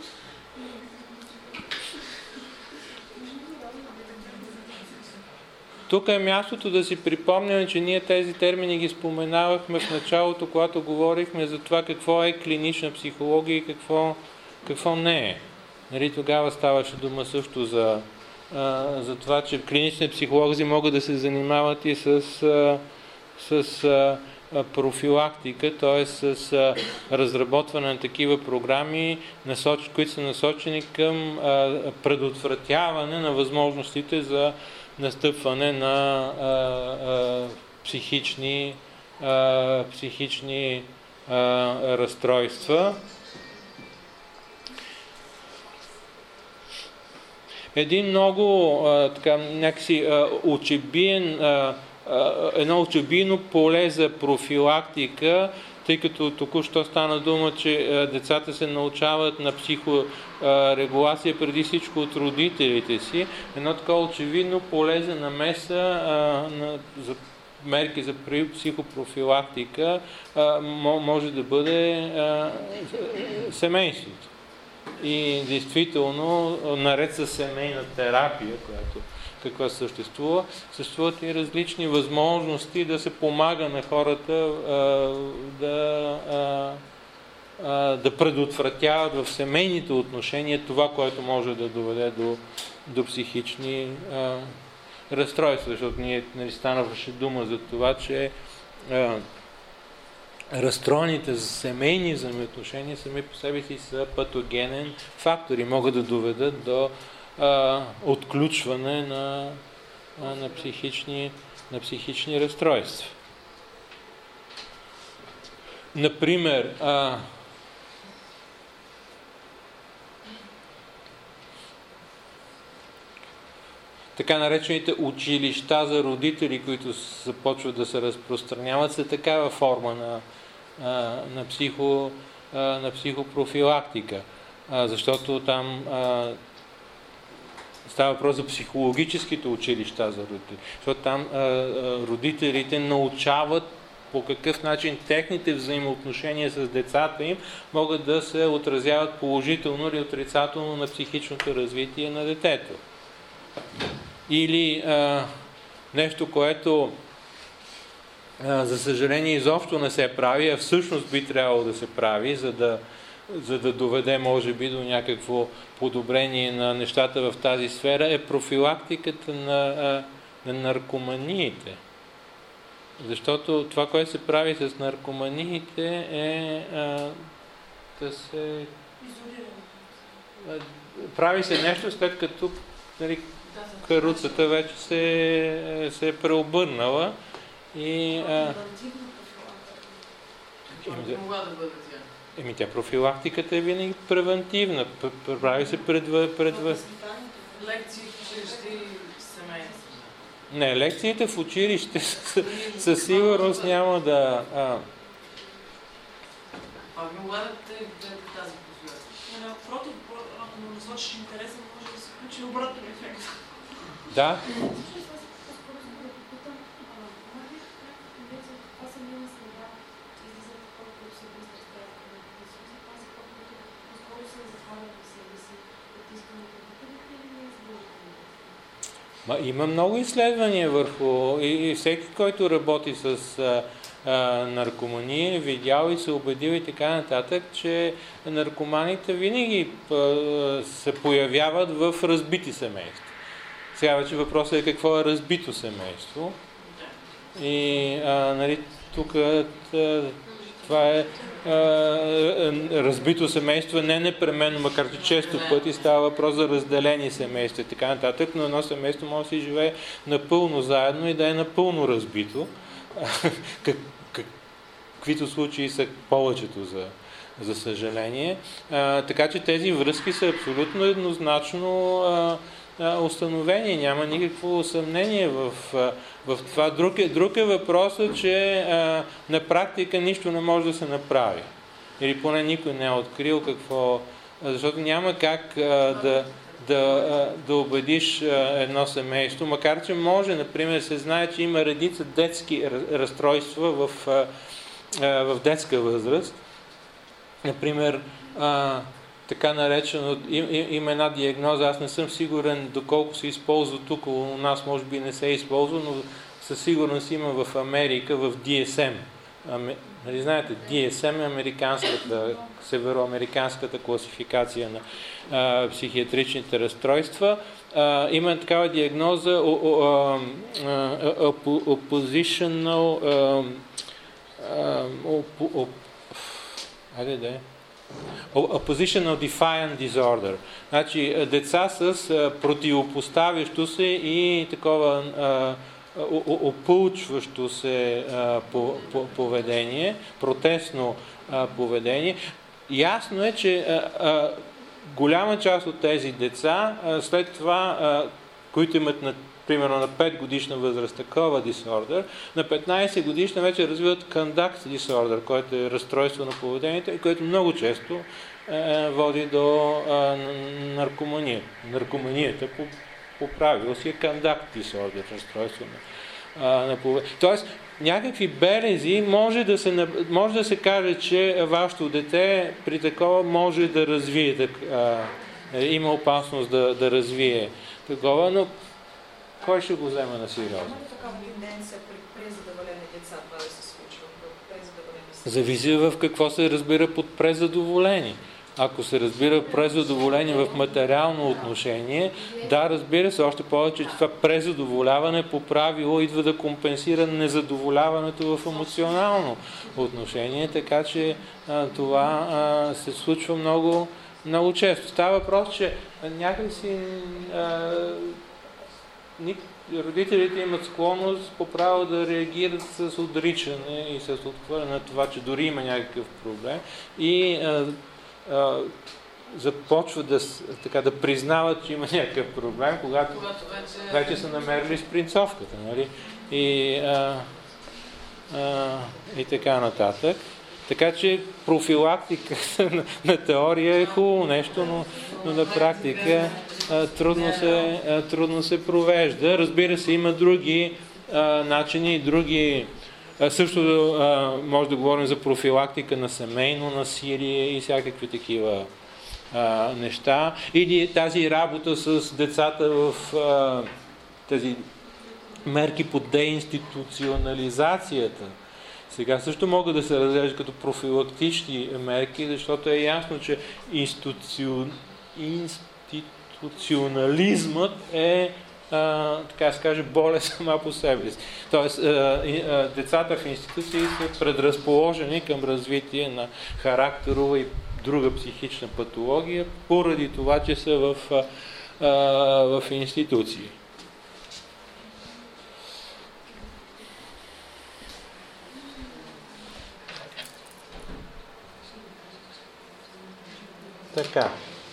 Тук е мястото да си припомняме, че ние тези термини ги споменавахме в началото, когато говорихме за това какво е клинична психология и какво, какво не е. Нали, тогава ставаше дума също за, а, за това, че клинични психолози могат да се занимават и с, а, с а, профилактика, т.е. с а, разработване на такива програми, насоч, които са насочени към а, предотвратяване на възможностите за настъпване на а, а, психични, а, психични а, разстройства. Един много а, така, някакси а, учебиен, а, а, едно учебийно поле за профилактика, тъй като току-що стана дума, че а, децата се научават на психорегулация преди всичко от родителите си. Едно такова очевидно поле за намеса а, на, за мерки за психопрофилактика а, може да бъде а, семейството. И действително, наред с семейна терапия, която каква съществува, съществуват и различни възможности да се помага на хората а, да, а, а, да предотвратяват в семейните отношения това, което може да доведе до, до психични а, разстройства. Защото ние, нали, станаваше дума за това, че а, разстроените семейни взаимоотношения сами по себе си са патогенен фактор и могат да доведат до а, отключване на, а, на, психични, на психични разстройства. Например, а, така наречените училища за родители, които започват да се разпространяват, са такава форма на, на, психо, на психопрофилактика. Защото там става въпрос за психологическите училища за родители. Защото там родителите научават по какъв начин техните взаимоотношения с децата им могат да се отразяват положително или отрицателно на психичното развитие на детето. Или а, нещо, което а, за съжаление изобщо не се прави, а всъщност би трябвало да се прави, за да, за да доведе може би до някакво подобрение на нещата в тази сфера, е профилактиката на, а, на наркоманиите. Защото това, което се прави с наркоманиите е а, да се... А, прави се нещо, след като нали, каруцата вече се, се е преобърнала и... А, еми тя профилактиката е винаги превентивна. Прави се предва... предва... Лекции в училище и семейство. Не, лекциите в училище със сигурност няма да... А... А ви могла да те тази профилактика? Напротив, ако му насочиш интереса, може да се включи обратен ефект. Да. Ма, има много изследвания върху и, и всеки, който работи с а, а, наркомания, е видял и се убедил и така нататък, че наркоманите винаги а, се появяват в разбити семейства. Сега вече въпросът е какво е разбито семейство. И а, нали, тук това е а, разбито семейство, не непременно, макар че често пъти става въпрос за разделени семейства и така нататък, но едно семейство може да си живее напълно заедно и да е напълно разбито. Как, как, каквито случаи са повечето, за, за съжаление. А, така че тези връзки са абсолютно еднозначно а, установени, няма никакво съмнение в, в това. Друг е, друг е въпросът, че а, на практика нищо не може да се направи. Или поне никой не е открил какво... Защото няма как а, да, да, а, да убедиш а, едно семейство, макар че може, например, се знае, че има редица детски разстройства в, а, а, в детска възраст. Например, а, така наречено, има една диагноза, аз не съм сигурен доколко се използва тук, у нас може би не се използва, но със сигурност има в Америка, в Ди Ес Ем. Нали знаете, Ди Ес Ем е американската, североамериканската класификация на а, психиатричните разстройства. А, има такава диагноза oppositional айде да е Oppositional Defiant Disorder. Значи, деца с а, противопоставящо се и такова а, опълчващо се а, по, по, поведение, протестно а, поведение. Ясно е, че а, а, голяма част от тези деца, а, след това, а, които имат на примерно на пет годишна възраст такова дисордер, на петнайсет годишна вече развиват conduct disorder, който е разстройство на поведението и което много често е, води до е, наркомания. Наркоманията по, по правило си е conduct disorder, разстройство на, е, на поведението. Тоест, някакви белези може да се, може да се каже, че вашето дете при такова може да развие, е, има опасност да, да развие такова, но кой ще го вземе на сериозно? Има ли такава тенденция при презадоволени деца това да се случва? Зависи в какво се разбира под презадоволени. Ако се разбира презадоволение в материално отношение, да, разбира се, още повече, че това презадоволяване по правило идва да компенсира незадоволяването в емоционално отношение, така че а, това а, се случва много, много често. Става въпрос, че някакси а, родителите имат склонност по право да реагират с отричане и с отхвърляне на това, че дори има някакъв проблем и а, а, започват да, така, да признават, че има някакъв проблем, когато, когато вече... вече са намерили спринцовката, нали? И, а, а, и така нататък. Така че профилактиката на, на теория е хубаво нещо, но, но на практика а, трудно, се, а, трудно се провежда. Разбира се, има други а, начини, други... А, също а, може да говорим за профилактика на семейно насилие и всякакви такива а, неща. Или тази работа с децата в а, тези мерки по деинституционализацията. Сега също могат да се разглеждат като профилактични мерки, защото е ясно, че институцион... институционализмът е, а, така се каже, болест сама по себе си. Тоест, а, а, децата в институции са предразположени към развитие на характерова и друга психична патология, поради това, че са в, а, а, в институции. Така.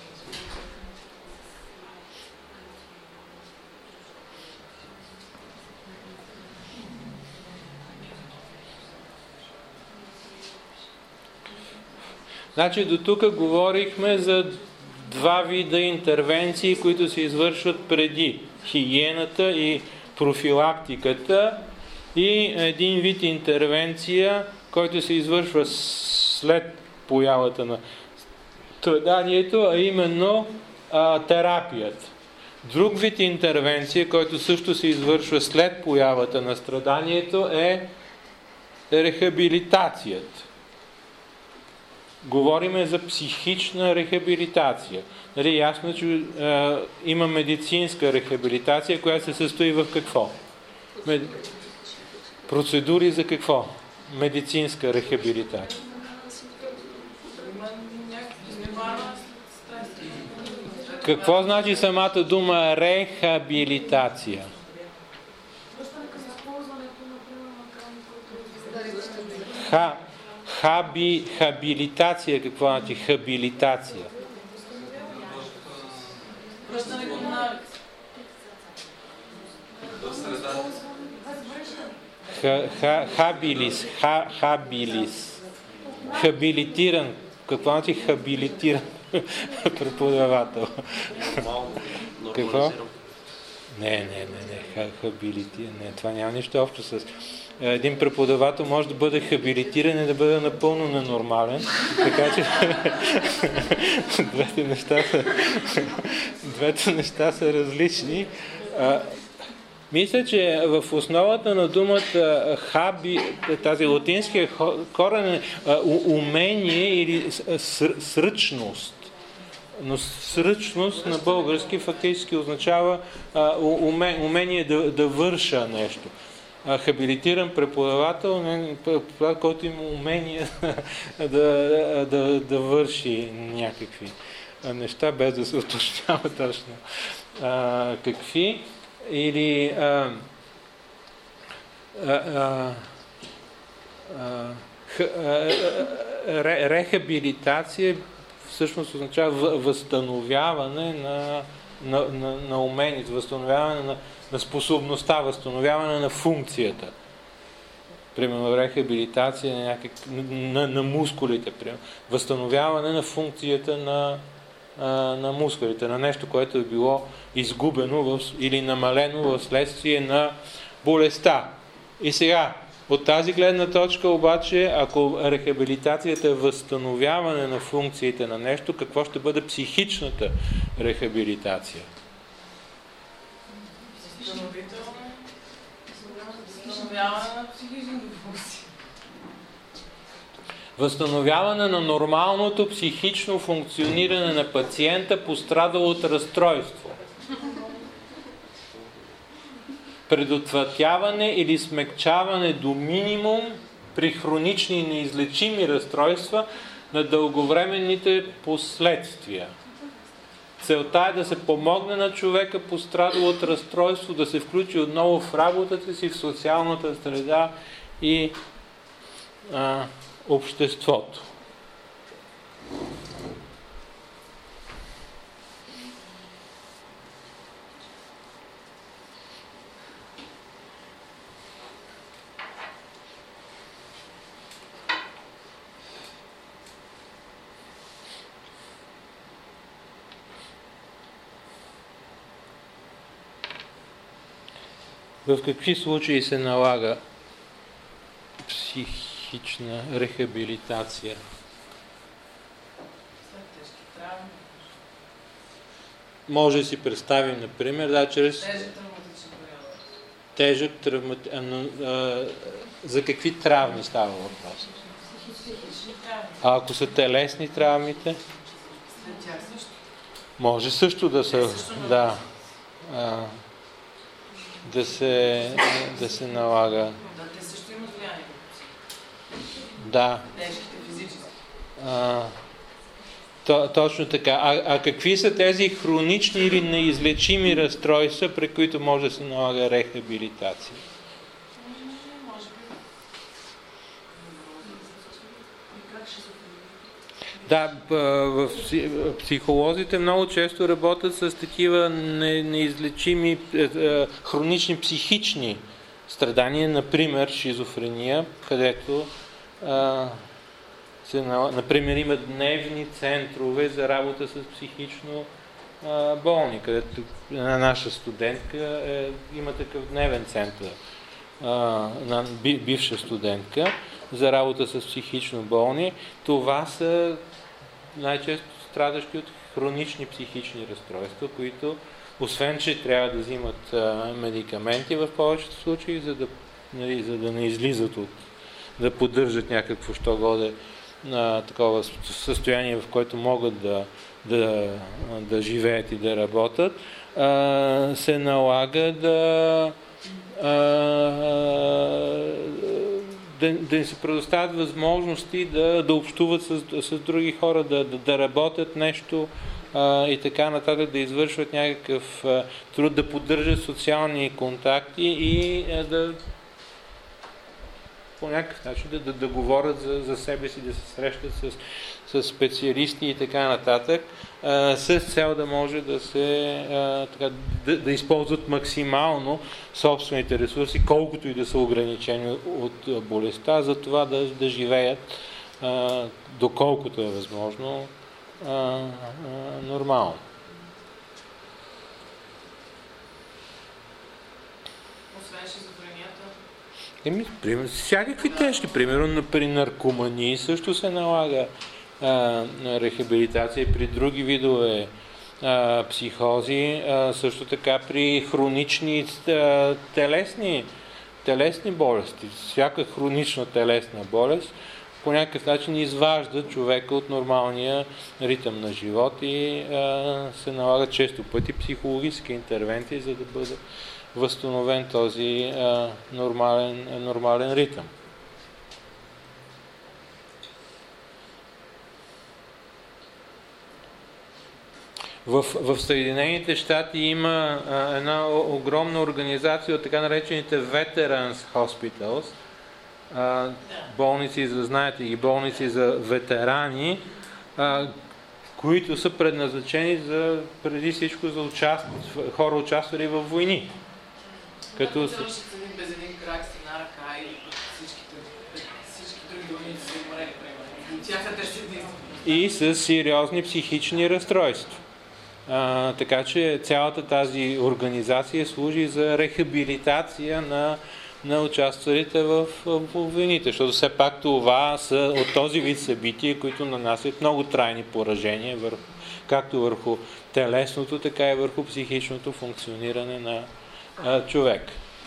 Значи до тук говорихме за два вида интервенции, които се извършват преди хигиената и профилактиката, и един вид интервенция, който се извършва след появата на страданието, а именно а, терапията. Друг вид интервенция, който също се извършва след появата на страданието, е рехабилитацията. Говориме за психична рехабилитация. Нали, ясно е, че а, има медицинска рехабилитация, която се състои в какво? Мед... Процедури за какво? Медицинска рехабилитация. Какво значи самата дума рехабилитация? Ха, хаби, хабилитация, какво значи хабилитация? Ха, ха, хабилис, ха, хабилис. Хабилитиран. Какво значи хабилитиран преподавател? Какво? Не, не, не, не, хабилитиран. Не, това няма нищо общо с... Един преподавател може да бъде хабилитиран и да бъде напълно ненормален, така че двете неща са, двете неща са различни. А, мисля, че в основата на думата хаби, тази латинския корен е умение или сръчност. Но сръчност на български фактически означава умение да, да върша нещо. Хабилитиран преподавател, преподавател, който има умение да, да, да върши някакви неща, без да се уточнява точно а, какви. Или а, а, а, а, ре, рехабилитация всъщност означава възстановяване на, на, на, на умението, възстановяване на на способността, възстановяване на функцията. Примерно рехабилитация на, някак, на, на мускулите. Примерно. Възстановяване на функцията на, а, на мускулите, на нещо, което е било изгубено в, или намалено в следствие на болестта. И сега, от тази гледна точка обаче, ако рехабилитацията е възстановяване на функциите на нещо, какво ще бъде психичната рехабилитация? Възстановяване на психичните функции. Възстановяване на нормалното психично функциониране на пациента, пострадал от разстройство. Предотвратяване или смекчаване до минимум при хронични и неизлечими разстройства на дълговременните последствия. Целта е да се помогне на човека, пострадал от разстройство, да се включи отново в работата си, в социалната среда и а, обществото. В какви случаи се налага психична рехабилитация? Може да си представим, например, да, чрез Тежък травматичен период. Тежък травматичен... За какви травми става въпрос? А ако са телесни травмите? След тях също. Може също да са... Да. А, да се, да се налага. Да, те също имат влияние. Да. Тежките физически. А, то, точно така. А, а какви са тези хронични или неизлечими разстройства, при които може да се налага рехабилитация? Може би. Да, в психолозите много често работят с такива неизлечими хронични психични страдания, например шизофрения, където се, например, има дневни центрове за работа с психично болни, където една наша студентка е, има такъв дневен център, на бивша студентка, за работа с психично болни. Това са най-често страдащи от хронични психични разстройства, които, освен че трябва да взимат а, медикаменти в повечето случаи, за да, нали, за да не излизат от, да поддържат някакво що-годе на такова състояние, в което могат да, да, да живеят и да работят, а, се налага да а, Да, да им се предоставят възможности да, да общуват с, с други хора, да, да, да работят нещо а, и така нататък, да извършват някакъв а, труд, да поддържат социални контакти и а, да по някакъв начин да, да, да говорят за, за себе си, да се срещат с, с специалисти и така нататък, а, с цел да може да се а, така, да, да използват максимално собствените ресурси, колкото и да са ограничени от болестта, за това да, да живеят а, доколкото е възможно а, а, нормално. Освен шизофренията. Еми, пример, всякакви тежки, примерно при наркомании също се налага а, рехабилитация, при други видове а, психози, а, също така при хронични а, телесни, телесни болести. Всяка хронична телесна болест по някакъв начин изважда човека от нормалния ритъм на живот и а, се налага често пъти психологически интервенции, за да бъде възстановен този а, нормален, нормален ритъм. В, в Съединените щати има а, една огромна организация от така наречените Veterans Hospitals, а, болници за, знаете ги, болници за ветерани, а, които са предназначени за, преди всичко за участ... хора, участвали във войни. Като се вършат без един крак си на ръка и всичките, всички други войни са умрели, примерно. Тяха търси единство. И с сериозни психични разстройства. А, така че цялата тази организация служи за рехабилитация на, на участвалите в, в войните, защото все пак това са от този вид събития, които нанасят много трайни поражения, върху, както върху телесното, така и върху психичното функциониране на а, човек.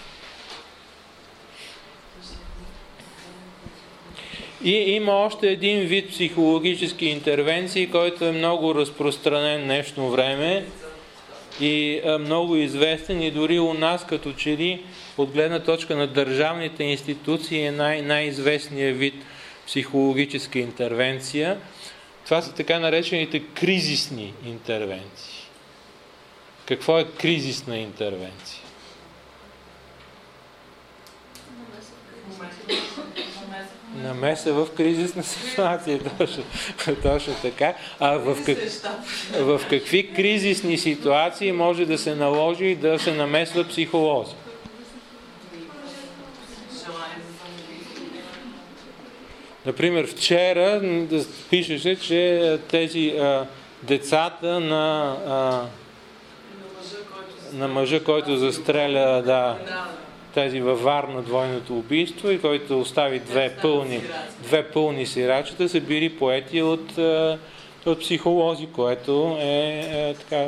И има още един вид психологически интервенции, който е много разпространен в днешно време и е много известен и дори у нас като че ли от гледна точка на държавните институции е най- най-известният вид психологическа интервенция. Това са така наречените кризисни интервенции. Какво е кризисна интервенция? Намеса в кризисна ситуация, точно, точно така. А в, как, в какви кризисни ситуации може да се наложи да се намесва психолози? Например, вчера пишеше, че тези а, децата на, а, на мъжа, който застреля да, тези във Варна двойното убийство и който остави две пълни, две пълни сирачета, са били поети от, от психолози, което е, е така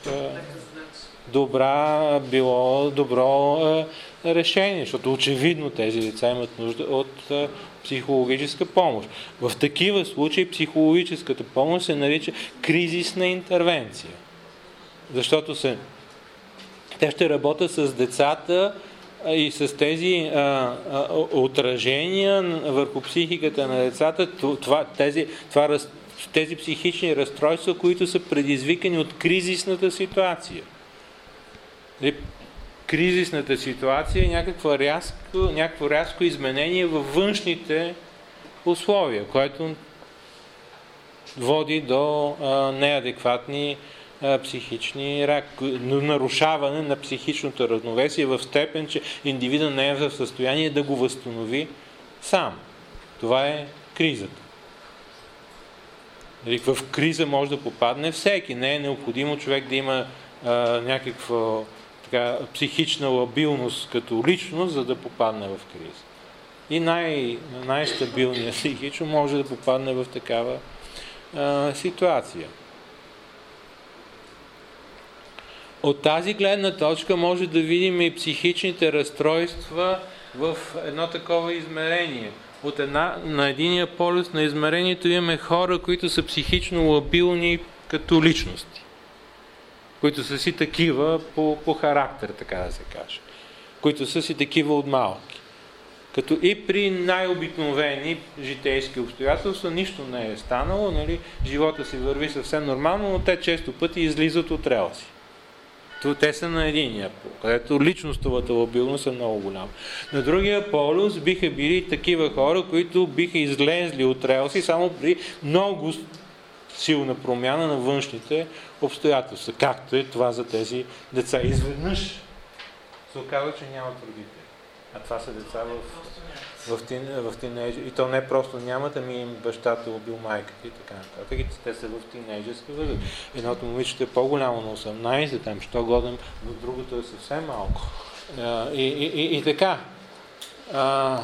добра, било добро е, решение, защото очевидно тези деца имат нужда от е, психологическа помощ. В такива случаи психологическата помощ се нарича кризисна интервенция, защото се, те ще работят с децата и с тези а, а, отражения върху психиката на децата, това, тези, това, тези психични разстройства, които са предизвикани от кризисната ситуация. Кризисната ситуация е някакво рязко, някакво рязко изменение във външните условия, което води до а, неадекватни психични рак, нарушаване на психичното равновесие в степен, че индивида не е в състояние да го възстанови сам. Това е кризата. В криза може да попадне всеки. Не е необходимо човек да има а, някаква така, психична лабилност като личност, за да попадне в криза. И най- най-стабилният психично може да попадне в такава а, ситуация. От тази гледна точка може да видим и психичните разстройства в едно такова измерение. От една, на единия полюс на измерението имаме хора, които са психично лабилни като личности, които са си такива по, по характер, така да се каже, които са си такива от малки. Като и при най-обикновени житейски обстоятелства нищо не е станало, нали? Живота си върви съвсем нормално, но те често пъти излизат от релси. Те са на единия пол, където личностовата лабилност е много голяма. На другия полюс биха били такива хора, които биха излезли от релси само при много силна промяна на външните обстоятелства. Както е това за тези деца. Изведнъж се оказва, че нямат родители. А това са деца в, в, тин, в тинейджер. И то не просто нямат, ами им бащата убил майката и така нататък. Те са в тинейджерска възраст. Едното момичето е по-голямо на осемнайсет, там що годен, но другото е съвсем малко. А, и, и, и, и така. А,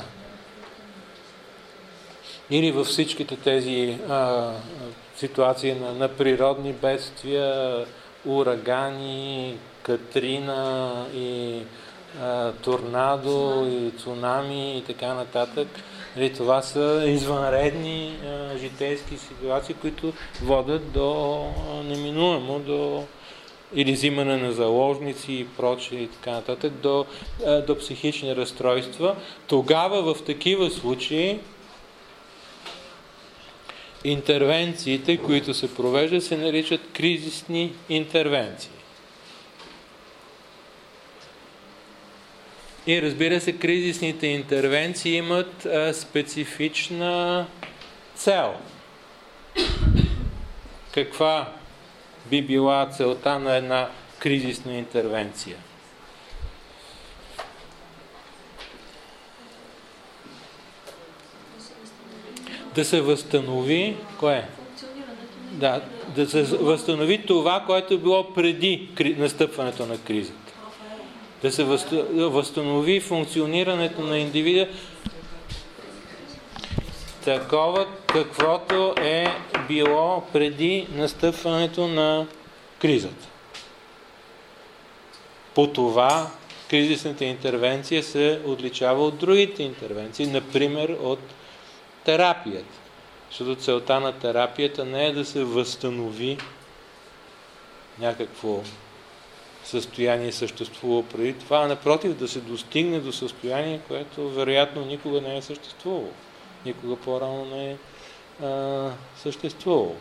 или във всичките тези а, ситуации на, на природни бедствия, урагани, Катрина и торнадо и цунами и така нататък. Това са извънредни а, житейски ситуации, които водят до а, неминуемо до или взимане на заложници и прочее и така нататък, до, а, до психични разстройства. Тогава в такива случаи интервенциите, които се провеждат, се наричат кризисни интервенции. И разбира се, кризисните интервенции имат а, специфична цел. Каква би била целта на една кризисна интервенция? Да се възстанови... Кое? Да, да се възстанови това, което е било преди настъпването на кризата. Да се възстанови функционирането на индивида такова, каквото е било преди настъпването на кризата. По това кризисната интервенция се отличава от другите интервенции, например от терапията. Защото целта на терапията не е да се възстанови някакво състояние съществува преди това, а напротив да се достигне до състояние, което вероятно никога не е съществувало. никога по-рано не е а, съществувало.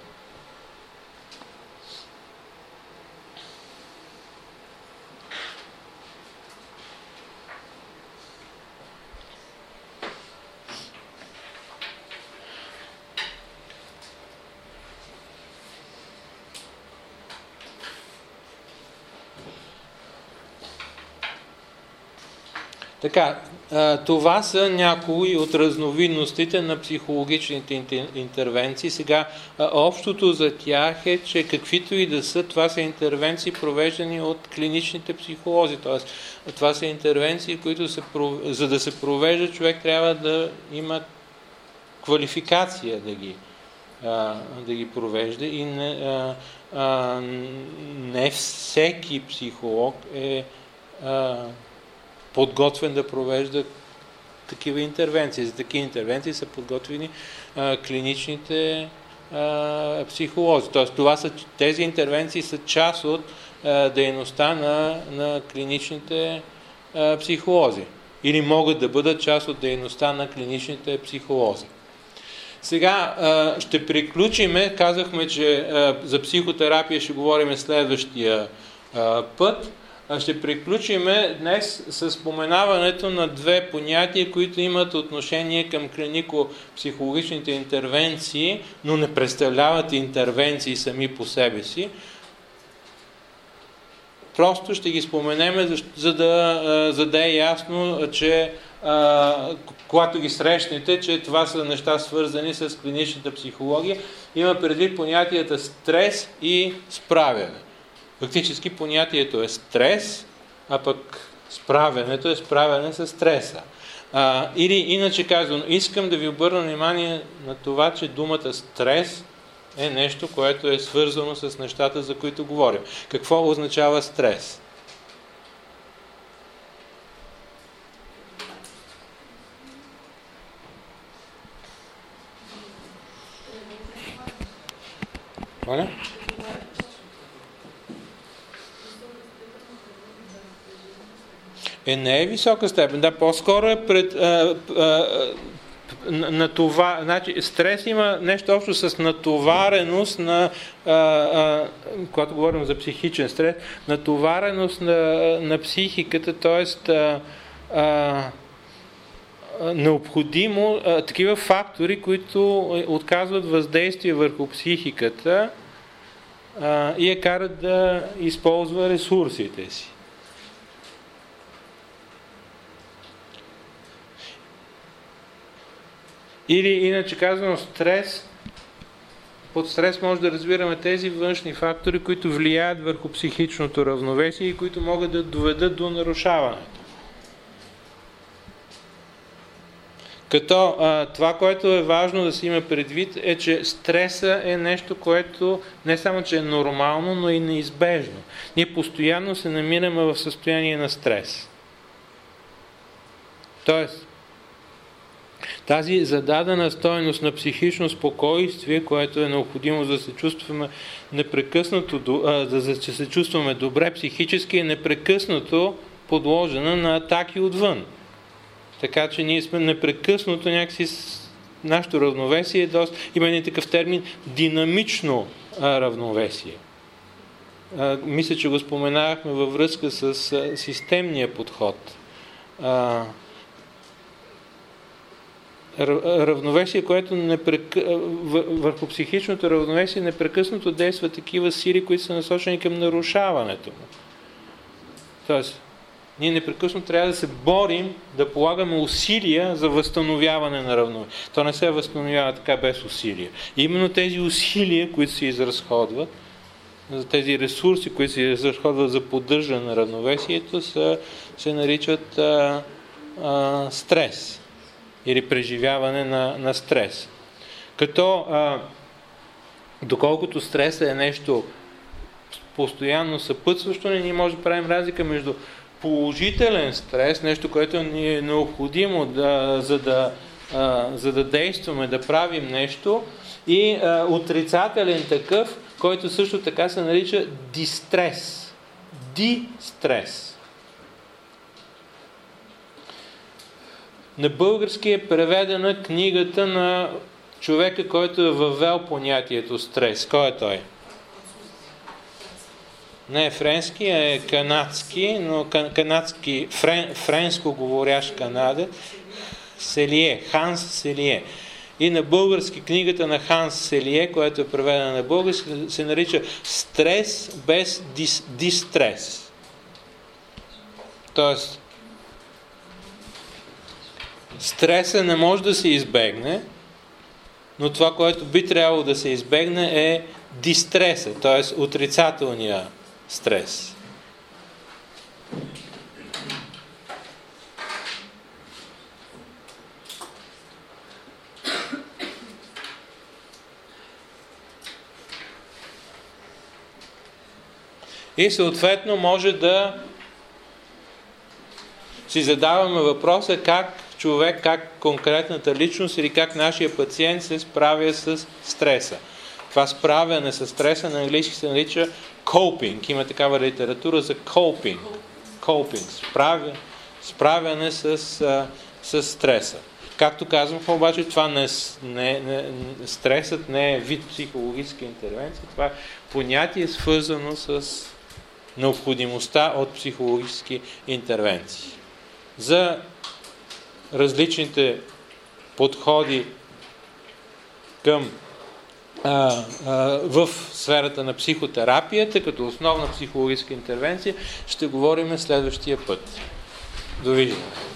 Така, това са някои от разновидностите на психологичните интервенции. Сега, общото за тях е, че каквито и да са, това са интервенции, провеждани от клиничните психолози. Тоест, това са интервенции, които се, за да се провежда, човек трябва да има квалификация да ги, да ги провежда. И не, не всеки психолог е подготвен да провежда такива интервенции. За такива интервенции са подготвени а, клиничните а, психолози. Тоест, това са, тези интервенции са част от а, дейността на, на клиничните а, психолози. Или могат да бъдат част от дейността на клиничните психолози. Сега а, ще приключиме. Казахме, че а, за психотерапия ще говорим следващия а, път. Ще приключиме днес с споменаването на две понятия, които имат отношение към клинико-психологичните интервенции, но не представляват интервенции сами по себе си. Просто ще ги споменем, за да, за да е ясно, че когато ги срещнете, че това са неща свързани с клиничната психология. Има предвид понятията стрес и справяне. Фактически понятието е стрес, а пък справянето е справяне с стреса. А, или иначе казано, искам да ви обърна внимание на това, че думата стрес е нещо, което е свързано с нещата, за които говорим. Какво означава стрес? Моля? Е, не е висока степен, да, по-скоро е пред а, а, на това, значи стрес има нещо общо с натовареност на, а, а, когато говорим за психичен стрес, натовареност на, на психиката, т.е. необходимо а, такива фактори, които отказват въздействие върху психиката а, и я карат да използва ресурсите си. Или, иначе казано, стрес. Под стрес може да разбираме тези външни фактори, които влияят върху психичното равновесие и които могат да доведат до нарушаването. Като а, това, което е важно да се има предвид, е, че стреса е нещо, което не само, че е нормално, но и неизбежно. Ние постоянно се намираме в състояние на стрес. Тоест, тази зададена стойност на психично спокойствие, което е необходимо за да се чувстваме непрекъснато, да се чувстваме добре психически, е непрекъснато подложена на атаки отвън. Така че ние сме непрекъснато някакси, нашето равновесие е доста, има един такъв термин, динамично а, равновесие. А, мисля, че го споменахме във връзка с а, системния подход. А, равновесие, което непрек... върху психичното равновесие непрекъснато действа такива сили, които са насочени към нарушаването му. Тоест, ние непрекъснато трябва да се борим, да полагаме усилия за възстановяване на равновесие. То не се възстановява така без усилия. И именно тези усилия, които се изразходват, за тези ресурси, които се изразходват за поддържане на равновесието, са, се наричат а, а, стрес. Или преживяване на, на стрес. Като, а, доколкото стресът е нещо постоянно съпътстващо, ние може да правим разлика между положителен стрес, нещо, което ни е необходимо да, за, да, а, за да действаме, да правим нещо, и а, отрицателен такъв, който също така се нарича дистрес. Дистрес. На български е преведена книгата на човека, който е въвел понятието стрес. Кой е той? Не е френски, а е канадски, но канадски, френ, френско говорящ канадец. Селие, Ханс Селие. И на български книгата на Ханс Селие, която е преведена на български, се нарича Стрес без дис, дистрес. Тоест, стреса не може да се избегне, но това, което би трябвало да се избегне, е дистреса, т.е. отрицателния стрес. И съответно може да си задаваме въпроса как човек, как конкретната личност или как нашия пациент се справя с стреса. Това справяне с стреса на английски се нарича coping. Има такава литература за coping. Coping. Справя, справяне с, а, с стреса. Както казвам, обаче това не, не, не, стресът не е вид психологическа интервенция. Това е понятие свързано с необходимостта от психологически интервенции. За различните подходи към а, а, в сферата на психотерапията, като основна психологическа интервенция, ще говорим следващия път. Довиждане.